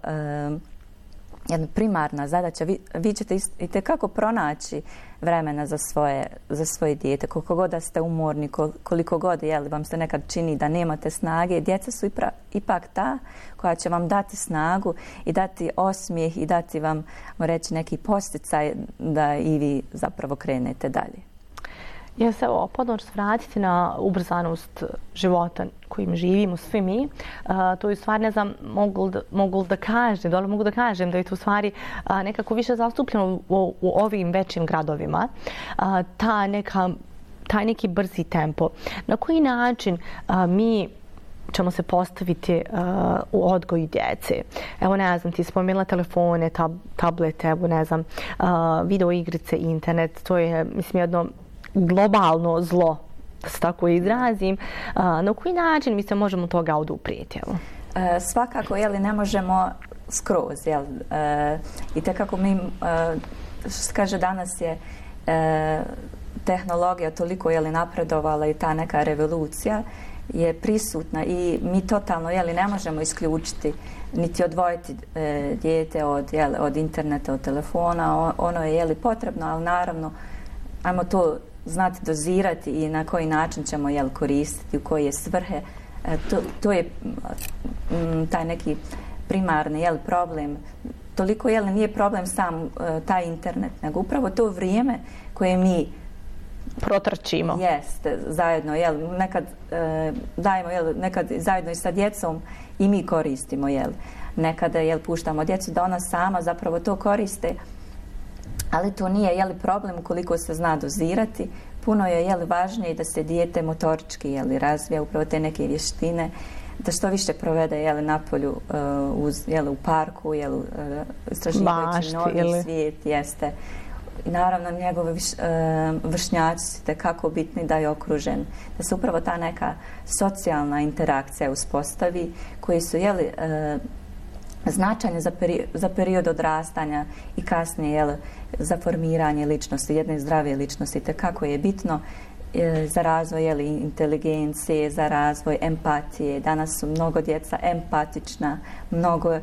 jedna primarna zadaća, vi, vi ćete itekako pronaći vremena za svoje, za svoje dijete. Koliko god da ste umorni, koliko god jel, vam se nekad čini da nemate snage, djeca su ipra, ipak ta koja će vam dati snagu i dati osmijeh i dati vam, reći, neki posticaj da i vi zapravo krenete dalje. Ja se evo podno ću vratiti na ubrzanost života kojim živimo svi mi. Uh, to je u stvari, ne znam, mogu da, mogu da kažem, da mogu da kažem da je to u stvari uh, nekako više zastupljeno u, u ovim većim gradovima. Uh, ta neka, taj neki brzi tempo. Na koji način uh, mi ćemo se postaviti uh, u odgoju djece? Evo, ne znam, ti spomenula telefone, tab, tablete, evo, ne znam, uh, video igrice, internet. To je, mislim, jedno globalno zlo, da se tako izrazim. Na koji način mi se možemo toga oduprijeti? E, svakako, jeli, ne možemo skroz. Jel? E, I tekako mi, e, što se kaže, danas je e, tehnologija toliko jeli, napredovala i ta neka revolucija je prisutna i mi totalno jeli, ne možemo isključiti niti odvojiti e, dijete od, jeli, od interneta, od telefona. O, ono je jeli, potrebno, ali naravno ajmo to znati dozirati i na koji način ćemo jel, koristiti, u koje svrhe. E, to, to je m, taj neki primarni jel, problem. Toliko jel, nije problem sam e, taj internet, nego upravo to vrijeme koje mi protrčimo. Jeste, zajedno, jel, nekad e, dajemo, jel, nekad zajedno i sa djecom i mi koristimo, jel. Nekada, jel, puštamo djecu da ona sama zapravo to koriste, ali to nije, jel, problem ukoliko se zna dozirati. Puno je, jel, važnije da se dijete motorički, jel, razvija upravo te neke vještine, da što više provede, jel, napolju, uh, uz, jel, u parku, jel, uh, istraživajući novi ili... svijet, jeste. I naravno njegove viš, uh, vršnjaci su tekako bitni da je okružen. Da se upravo ta neka socijalna interakcija uspostavi, koji su, jel, uh, značajne za, peri, za period odrastanja i kasnije, jel, za formiranje ličnosti, jedne zdrave ličnosti, tekako je bitno e, za razvoj, jel, inteligencije, za razvoj empatije. Danas su mnogo djeca empatična, mnogo e,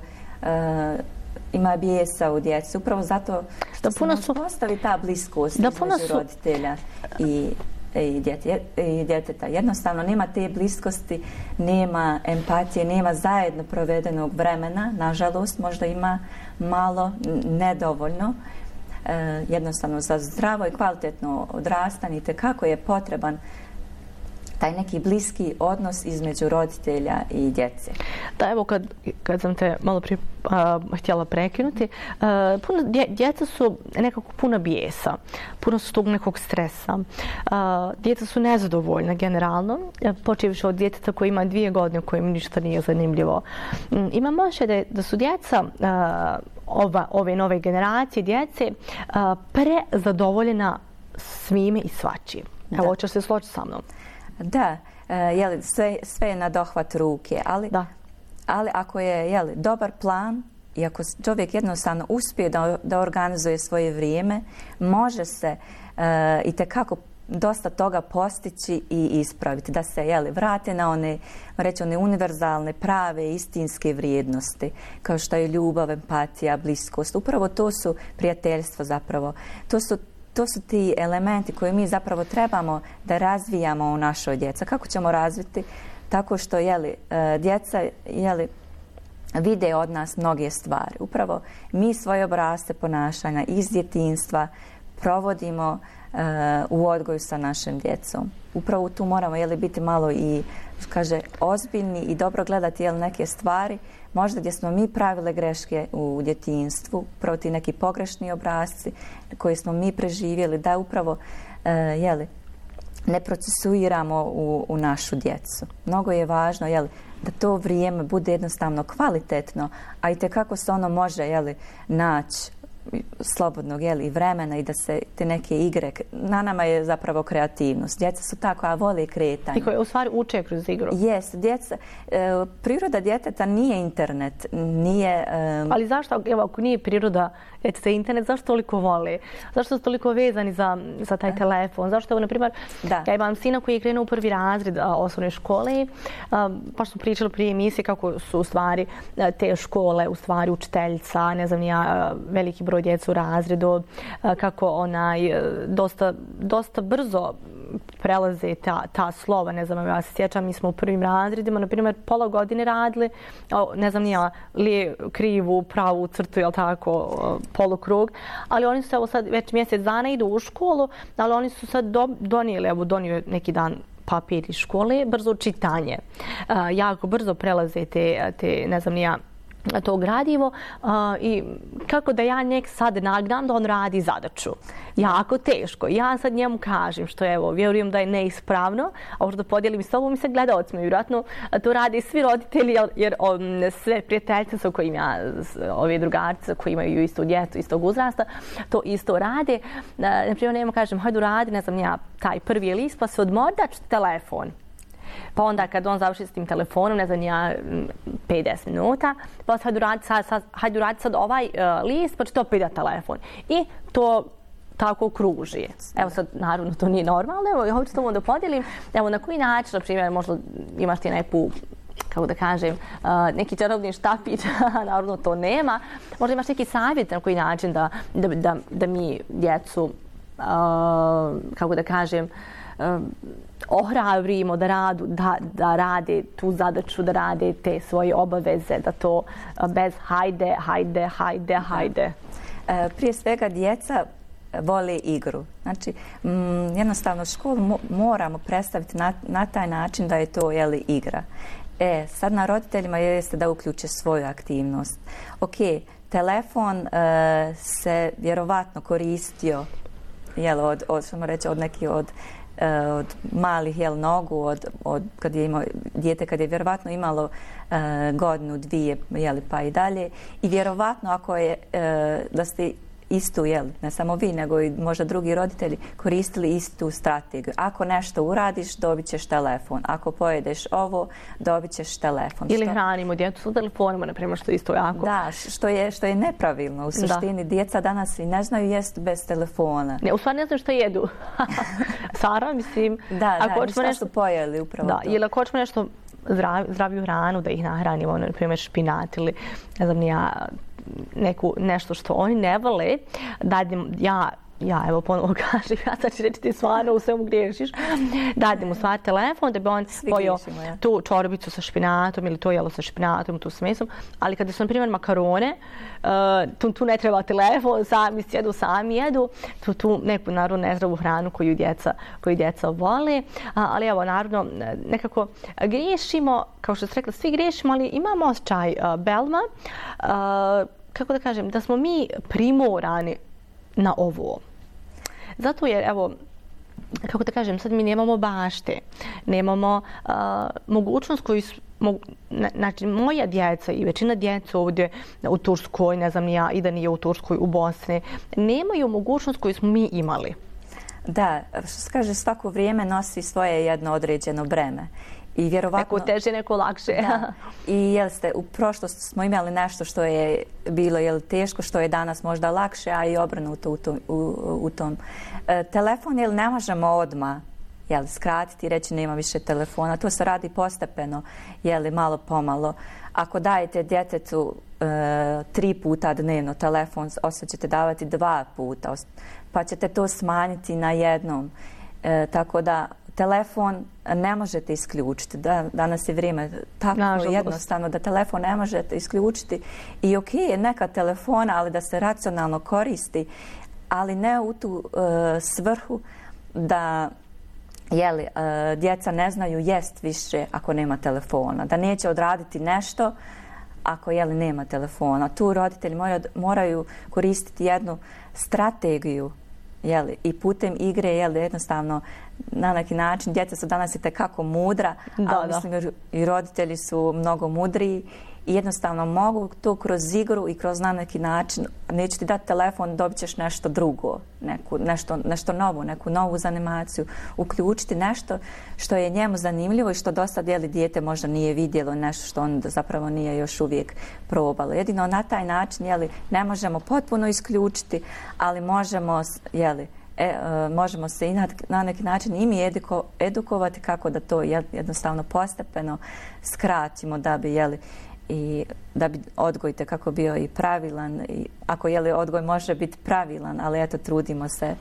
ima bijesa u djeci. Upravo zato što se su... postavi ta bliskost da između su... roditelja i I, djete, i djeteta. Jednostavno nema te bliskosti, nema empatije, nema zajedno provedenog vremena. Nažalost, možda ima malo, nedovoljno. E, jednostavno za zdravo i kvalitetno odrastanje kako je potreban taj neki bliski odnos između roditelja i djece. Da, evo, kad, kad sam te malo prije uh, htjela prekinuti, uh, puno, dje, djeca su nekako puna bijesa, puno su tog nekog stresa. Uh, djeca su nezadovoljna generalno, počevši od djeteta koji ima dvije godine, kojem ništa nije zanimljivo. Um, imam ošće da, da su djeca uh, ova, ove nove generacije djece uh, prezadovoljena svime i svačim. Evo, hoćeš se složiti sa mnom? Da, e, jeli, sve, sve je na dohvat ruke, ali, da. ali ako je, jeli, dobar plan i ako čovjek jednostavno uspije da, da organizuje svoje vrijeme, može se e, i tekako dosta toga postići i ispraviti, da se, jeli, vrate na one, reći, one univerzalne, prave, istinske vrijednosti, kao što je ljubav, empatija, bliskost. Upravo to su prijateljstvo zapravo. To su To su ti elementi koje mi zapravo trebamo da razvijamo u našoj djeci. Kako ćemo razviti? Tako što, jeli, djeca, jeli, vide od nas mnoge stvari. Upravo mi svoje obrasce ponašanja iz djetinjstva provodimo uh, u odgoju sa našim djecom. Upravo tu moramo, jeli, biti malo i, kaže, ozbiljni i dobro gledati, jeli, neke stvari. Možda gdje smo mi pravile greške u djetinjstvu, upravo ti neki pogrešni obrasci koje smo mi preživjeli, da upravo uh, jeli, ne procesuiramo u, u našu djecu. Mnogo je važno, jel, da to vrijeme bude jednostavno kvalitetno, a i tekako se ono može, jel, naći slobodnog, jel, i vremena i da se te neke igre, na nama je zapravo kreativnost. Djeca su tako, a vole kretanje. I koje u stvari uče kroz igru. Jes, djeca, e, priroda djeteta nije internet, nije... E... Ali zašto, evo, ako nije priroda djeteta internet, zašto toliko vole? Zašto su toliko vezani za, za taj telefon? Zašto, evo, na primjer, ja imam sina koji je krenuo u prvi razred a, osnovne škole, a, pa smo pričali prije emisije kako su u stvari a, te škole, u stvari učiteljica, ne znam, ja, veliki broj djecu u razredu, kako onaj dosta, dosta brzo prelaze ta, ta slova. Ne znam, ja se sjećam, mi smo u prvim razredima, na primjer, pola godine radili, ne znam, nija lije, krivu, pravu crtu, jel tako, polukrug, ali oni su evo sad već mjesec dana idu u školu, ali oni su sad do, donijeli, evo donio neki dan papir iz škole, brzo čitanje. Jako brzo prelaze te, te ne znam, nija to gradivo uh, i kako da ja njeg sad nagnam da on radi zadaću. Jako teško. Ja sad njemu kažem što evo, vjerujem da je neispravno, a možda podijelim s tobom i sa gledalcima. Vjerojatno to rade svi roditelji, jer um, sve prijateljice sa kojim ja, ove drugarice koji imaju istu djecu, istog uzrasta, to isto rade. Uh, naprimjer, njemu kažem, hajde radi, ne znam ja, taj prvi list, pa se odmordač telefon. Pa onda kad on završi s tim telefonom, ne znam ja, pedeset minuta, pa hajde raditi sad, sad, hajde raditi sad ovaj uh, list, pa će to opet telefon. I to tako kruži. Evo sad, naravno, to nije normalno. Evo, hoću s tobom da podijelim. Evo, na koji način, na primjer, možda imaš ti neku, kako da kažem, uh, neki čarobni štapić, naravno to nema. Možda imaš neki savjet na koji način da, da, da, da mi djecu, uh, kako da kažem, ohrabrimo da, radu, da, da rade tu zadaću, da rade te svoje obaveze, da to bez hajde, hajde, hajde, hajde. E, prije svega djeca vole igru. Znači, m, jednostavno školu mo, moramo predstaviti na, na taj način da je to, jeli, igra. E, sad na roditeljima jeste da uključe svoju aktivnost. Ok, telefon e, se vjerovatno koristio, jel, od, od, što reći, od nekih od od malih, jel, nogu, od, od kad je imao, dijete kad je vjerovatno imalo uh, godinu, dvije, jel, pa i dalje. I vjerovatno ako je uh, da ste istu, jel, ne samo vi, nego i možda drugi roditelji koristili istu strategiju. Ako nešto uradiš, dobit ćeš telefon. Ako pojedeš ovo, dobit ćeš telefon. Ili što... hranimo djecu sa telefonima, na primjer, što je isto jako. Da, što je, što je nepravilno. U suštini, da. Djeca danas i ne znaju jest bez telefona. Ne, u stvari ne znaju što jedu. Sara, mislim... Da, ako da, šta nešto... su pojeli upravo da, to. Ili ako hoćemo nešto zdrav, zdraviju hranu, da ih nahranimo, na primjer, špinat ili, ne znam, ja... Neku, nešto što oni ne vole, dadim, ja, ja evo ponovo kažem, ja sad ću reći ti stvarno u svemu griješiš, dadim mu stvar telefon da bi on pojio ja. tu čorbicu sa špinatom ili to jelo sa špinatom, tu s mesom, ali kada su, na primjer, makarone, uh, tu, tu ne treba telefon, sami sjedu, sami jedu, tu, tu neku, naravno, nezdravu hranu koju djeca, koju djeca vole, uh, ali evo, naravno, nekako griješimo, kao što ste rekla, svi griješimo, ali imamo osjećaj uh, Belma, uh, kako da kažem, da smo mi primorani na ovo. Zato jer, evo, kako da kažem, sad mi nemamo bašte, nemamo uh, mogućnost koju, mo, znači, moja djeca i većina djeca ovdje u Turskoj, ne znam, ja, i da nije u Turskoj, u Bosni, nemaju mogućnost koju smo mi imali. Da, što se kaže, svako vrijeme nosi svoje jedno određeno breme. I vjerovatno, neko teže, neko lakše. Da. I jel ste, u prošlosti smo imali nešto što je bilo, jel, teško, što je danas možda lakše, a i obrnuto u tom. U, u tom. E, telefon, jel, ne možemo odmah, jel, skratiti i reći nema više telefona. To se radi postepeno, jel, malo pomalo. Ako dajete djetetu e, tri puta dnevno telefon, osad ćete davati dva puta, pa ćete to smanjiti na jednom. E, tako da telefon ne možete isključiti. Da, danas je vrijeme tako Nažalost. jednostavno da telefon ne možete isključiti. I ok je neka telefona, ali da se racionalno koristi, ali ne u tu uh, svrhu da jeli, uh, djeca ne znaju jest više ako nema telefona. Da neće odraditi nešto ako jeli, nema telefona. Tu roditelji moraju, moraju koristiti jednu strategiju Jeli, i putem igre, jeli, jednostavno na neki način, djeca su danas i tekako mudra, da, ali da. mislim i roditelji su mnogo mudriji i jednostavno mogu to kroz igru i kroz na neki način, neću ti dati telefon, dobit ćeš nešto drugo, neku, nešto, nešto novo, neku novu zanimaciju, uključiti nešto što je njemu zanimljivo i što dosta jeli, dijete možda nije vidjelo, nešto što on zapravo nije još uvijek probalo. Jedino na taj način jeli, ne možemo potpuno isključiti, ali možemo jeli, E, e, možemo se i na, na neki način i mi eduko, edukovati kako da to jednostavno postepeno skratimo da bi jeli, i da bi odgoj kako bio i pravilan i ako jeli, odgoj može biti pravilan, ali eto trudimo se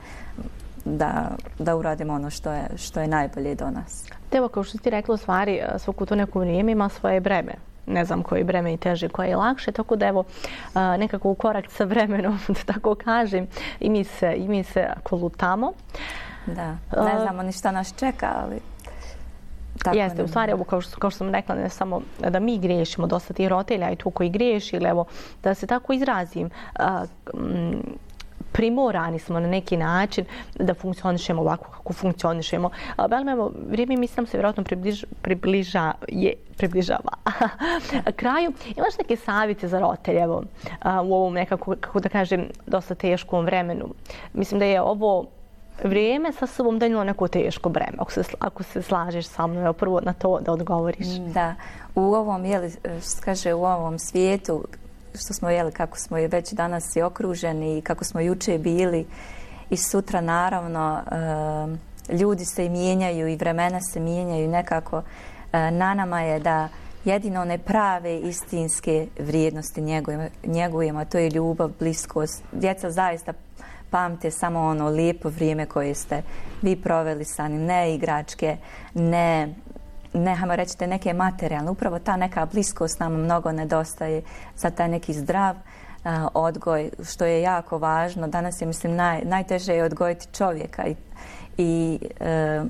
da, da uradimo ono što je, što je najbolje do nas. Evo, kao što ti rekla, u stvari svako to neko vrijeme ima svoje breme. Ne znam koje je breme i teže, koje je lakše, tako da evo nekako u korak sa vremenom, da tako kažem, i mi se, i mi se kolutamo. Da, ne znamo ni šta nas čeka, ali... Tako Jeste, u stvari, evo, kao što, kao što sam rekla, ne samo da mi griješimo, dosta ti roditelja i tu koji griješi, ili evo, da se tako izrazim, a, m, primorani smo na neki način da funkcionišemo ovako kako funkcionišemo. Velim, evo, vrijeme mislim se vjerojatno približ, približa, je, približava kraju. Imaš neke savjete za roditelje evo, u ovom nekako, kako da kažem, dosta teškom vremenu? Mislim da je ovo vrijeme sa sobom donijelo neko teško breme. Ako se, ako se slažeš sa mnom, evo prvo na to da odgovoriš. Da, u ovom, jeli, što kaže, u ovom svijetu, što smo jeli, kako smo je već danas i okruženi i kako smo juče bili i sutra naravno e, ljudi se i mijenjaju i vremena se mijenjaju nekako. E, na nama je da jedino one prave istinske vrijednosti njegujemo, njegujemo, to je ljubav, bliskost. Djeca zaista pamte samo ono lijepo vrijeme koje ste vi proveli sa njim, ne igračke, ne, ne hajmo reći te neke materijalne. Upravo ta neka bliskost nam mnogo nedostaje za taj neki zdrav uh, odgoj, što je jako važno. Danas je, mislim, naj, najteže je odgojiti čovjeka i, i uh,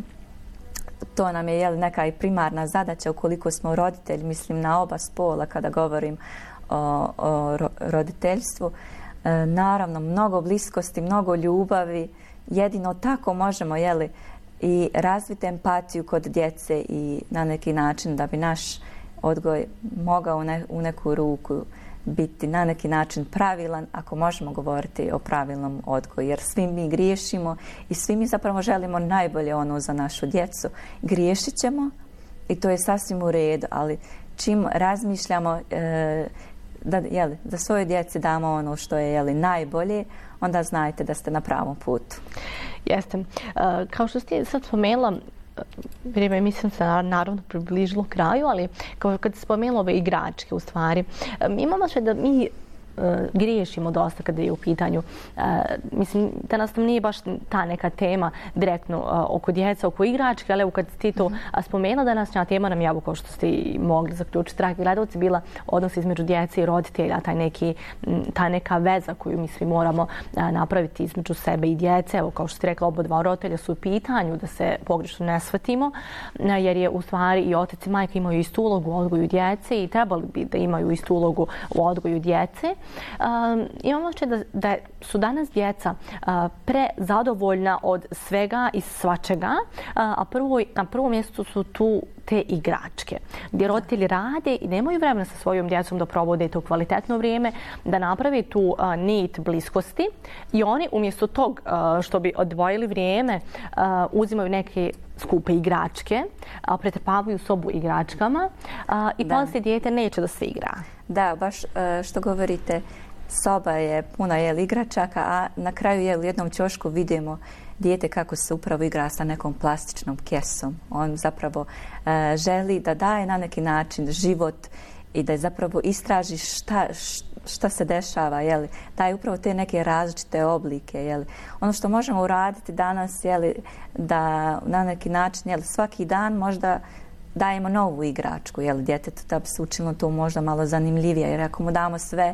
to nam je jel, neka i primarna zadaća ukoliko smo roditelji, mislim na oba spola kada govorim o, o ro, roditeljstvu. E, naravno, mnogo bliskosti, mnogo ljubavi. Jedino tako možemo jeli, i razviti empatiju kod djece i na neki način da bi naš odgoj mogao ne, u neku ruku biti na neki način pravilan, ako možemo govoriti o pravilnom odgoju. Jer svi mi griješimo i svi mi zapravo želimo najbolje ono za našu djecu. Griješit ćemo i to je sasvim u redu, ali čim razmišljamo e, da, jeli, da svojoj djeci damo ono što je jeli, najbolje, onda znajte da ste na pravom putu. Jeste. Uh, kao što ste sad spomenula, vrijeme mislim se naravno približilo kraju, ali kao kad ste spomenula ove igračke u stvari, um, imamo sve da mi uh, griješimo dosta kada je u pitanju. Uh, mislim, danas nam nije baš ta neka tema direktno uh, oko djeca, oko igračke, ali evo kad ste to mm-hmm. spomenula, današnja tema nam je, kao što ste i mogli zaključiti, dragi gledalci, bila odnos između djece i roditelja, taj neki, ta neka veza koju mi svi moramo uh, napraviti između sebe i djece. Evo, kao što ste rekla, oba dva roditelja su u pitanju da se pogrešno ne shvatimo, uh, jer je u stvari i otac i majka imaju istu ulogu u odgoju djece i trebali bi da imaju istu ulogu u odgoju djece. Um, imamo oče da, da su danas djeca uh, prezadovoljna od svega i svačega, uh, a prvo, na prvom mjestu su tu te igračke, gdje roditelji rade i nemaju vremena sa svojom djecom da provode to kvalitetno vrijeme, da napravi tu uh, nit bliskosti i oni umjesto tog uh, što bi odvojili vrijeme uh, uzimaju neke skupe igračke, a pretrpavaju sobu igračkama a, i poslije dijete neće da se igra. Da, baš što govorite, soba je puna jel, igračaka, a na kraju jel, u jednom ćošku vidimo dijete kako se upravo igra sa nekom plastičnom kesom. On zapravo e, želi da daje na neki način život i da zapravo istraži šta, šta se dešava, jeli, daje upravo te neke različite oblike. Jeli. Ono što možemo uraditi danas, jeli, da na neki način jeli, svaki dan možda dajemo novu igračku, jeli, djetetu da bi se učilo to možda malo zanimljivije, jer ako mu damo sve,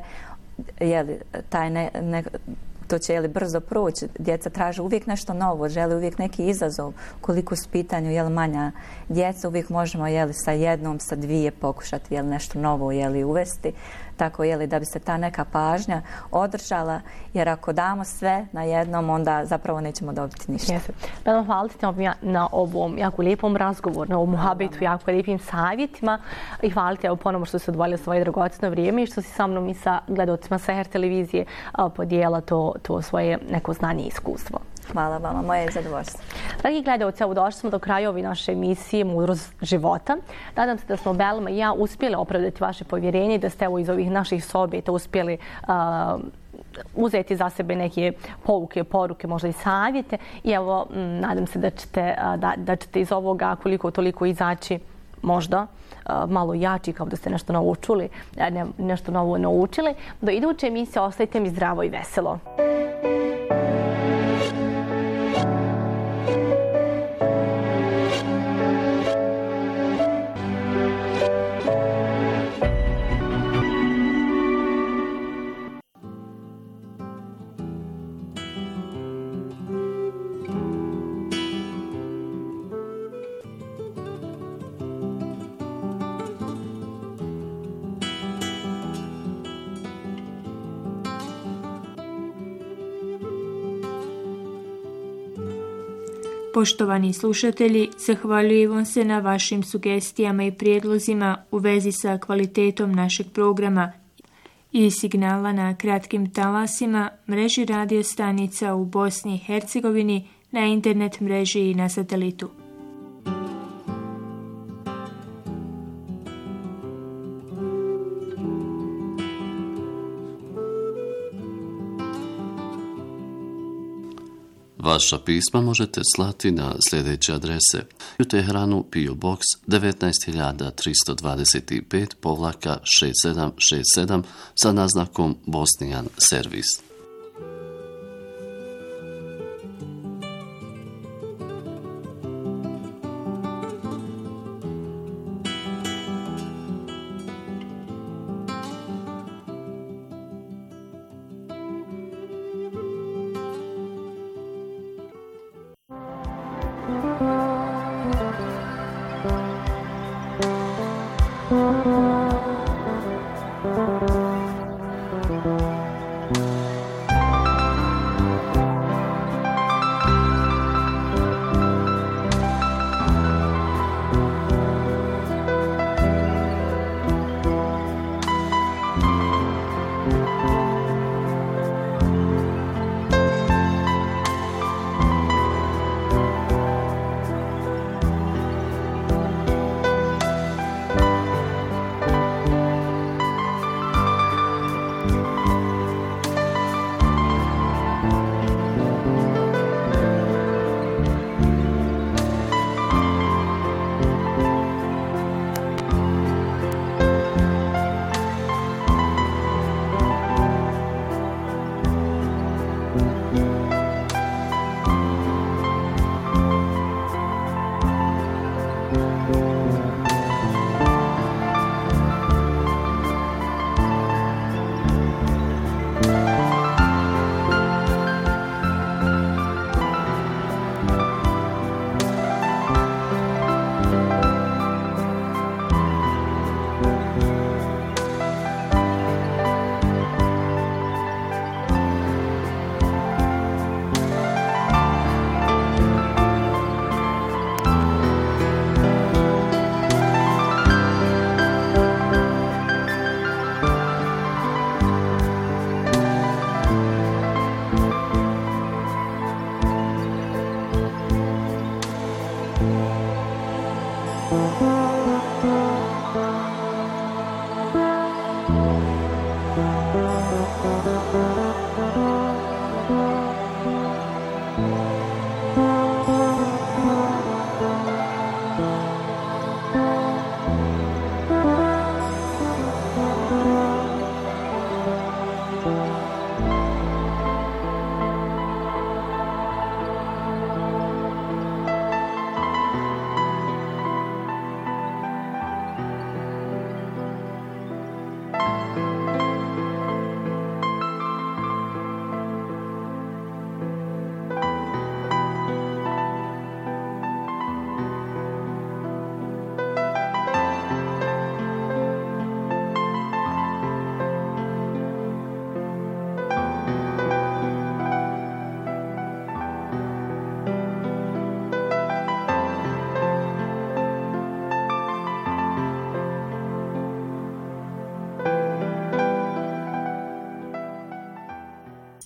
jeli, taj ne, ne, to će jeli, brzo proći. Djeca traže uvijek nešto novo, žele uvijek neki izazov. Koliko su pitanju jeli, manja djeca, uvijek možemo jeli, sa jednom, sa dvije pokušati jeli, nešto novo jeli, uvesti. tako je li da bi se ta neka pažnja održala, jer ako damo sve na jednom, onda zapravo nećemo dobiti ništa. Jeste. Bela, hvala ti na ovom jako lijepom razgovoru, na ovom muhabetu, jako lijepim savjetima i hvala ti evo ponovno što si odvojila svoje dragocjeno vrijeme i što si sa mnom i sa gledalcima Seher televizije podijela to, to svoje neko znanje i iskustvo. Hvala vama, moje je zadovoljstvo. Dragi gledalci, evo došli smo do kraja ove naše emisije Mudrost života. Nadam se da smo Belma i ja uspjeli opravdati vaše povjerenje i da ste evo iz ovih naših sobjeta uspjeli uh, uzeti za sebe neke pouke, poruke, možda i savjete. I evo, m, nadam se da ćete, da, da ćete iz ovoga koliko toliko izaći možda uh, malo jači, kao da ste nešto naučili, ne, nešto novo naučili. Do iduće emisije ostajte mi zdravo i veselo. Poštovani slušatelji, zahvaljujem vam se na vašim sugestijama i prijedlozima u vezi sa kvalitetom našeg programa i signala na kratkim talasima, mreži radio stanica u Bosni i Hercegovini, na internet mreži i na satelitu. Vaša pisma možete slati na sljedeće adrese: u Teheranu P O Box devetnaest hiljada tristo dvadeset pet šezdeset sedam šezdeset sedam sa naznakom Bosnian Servis.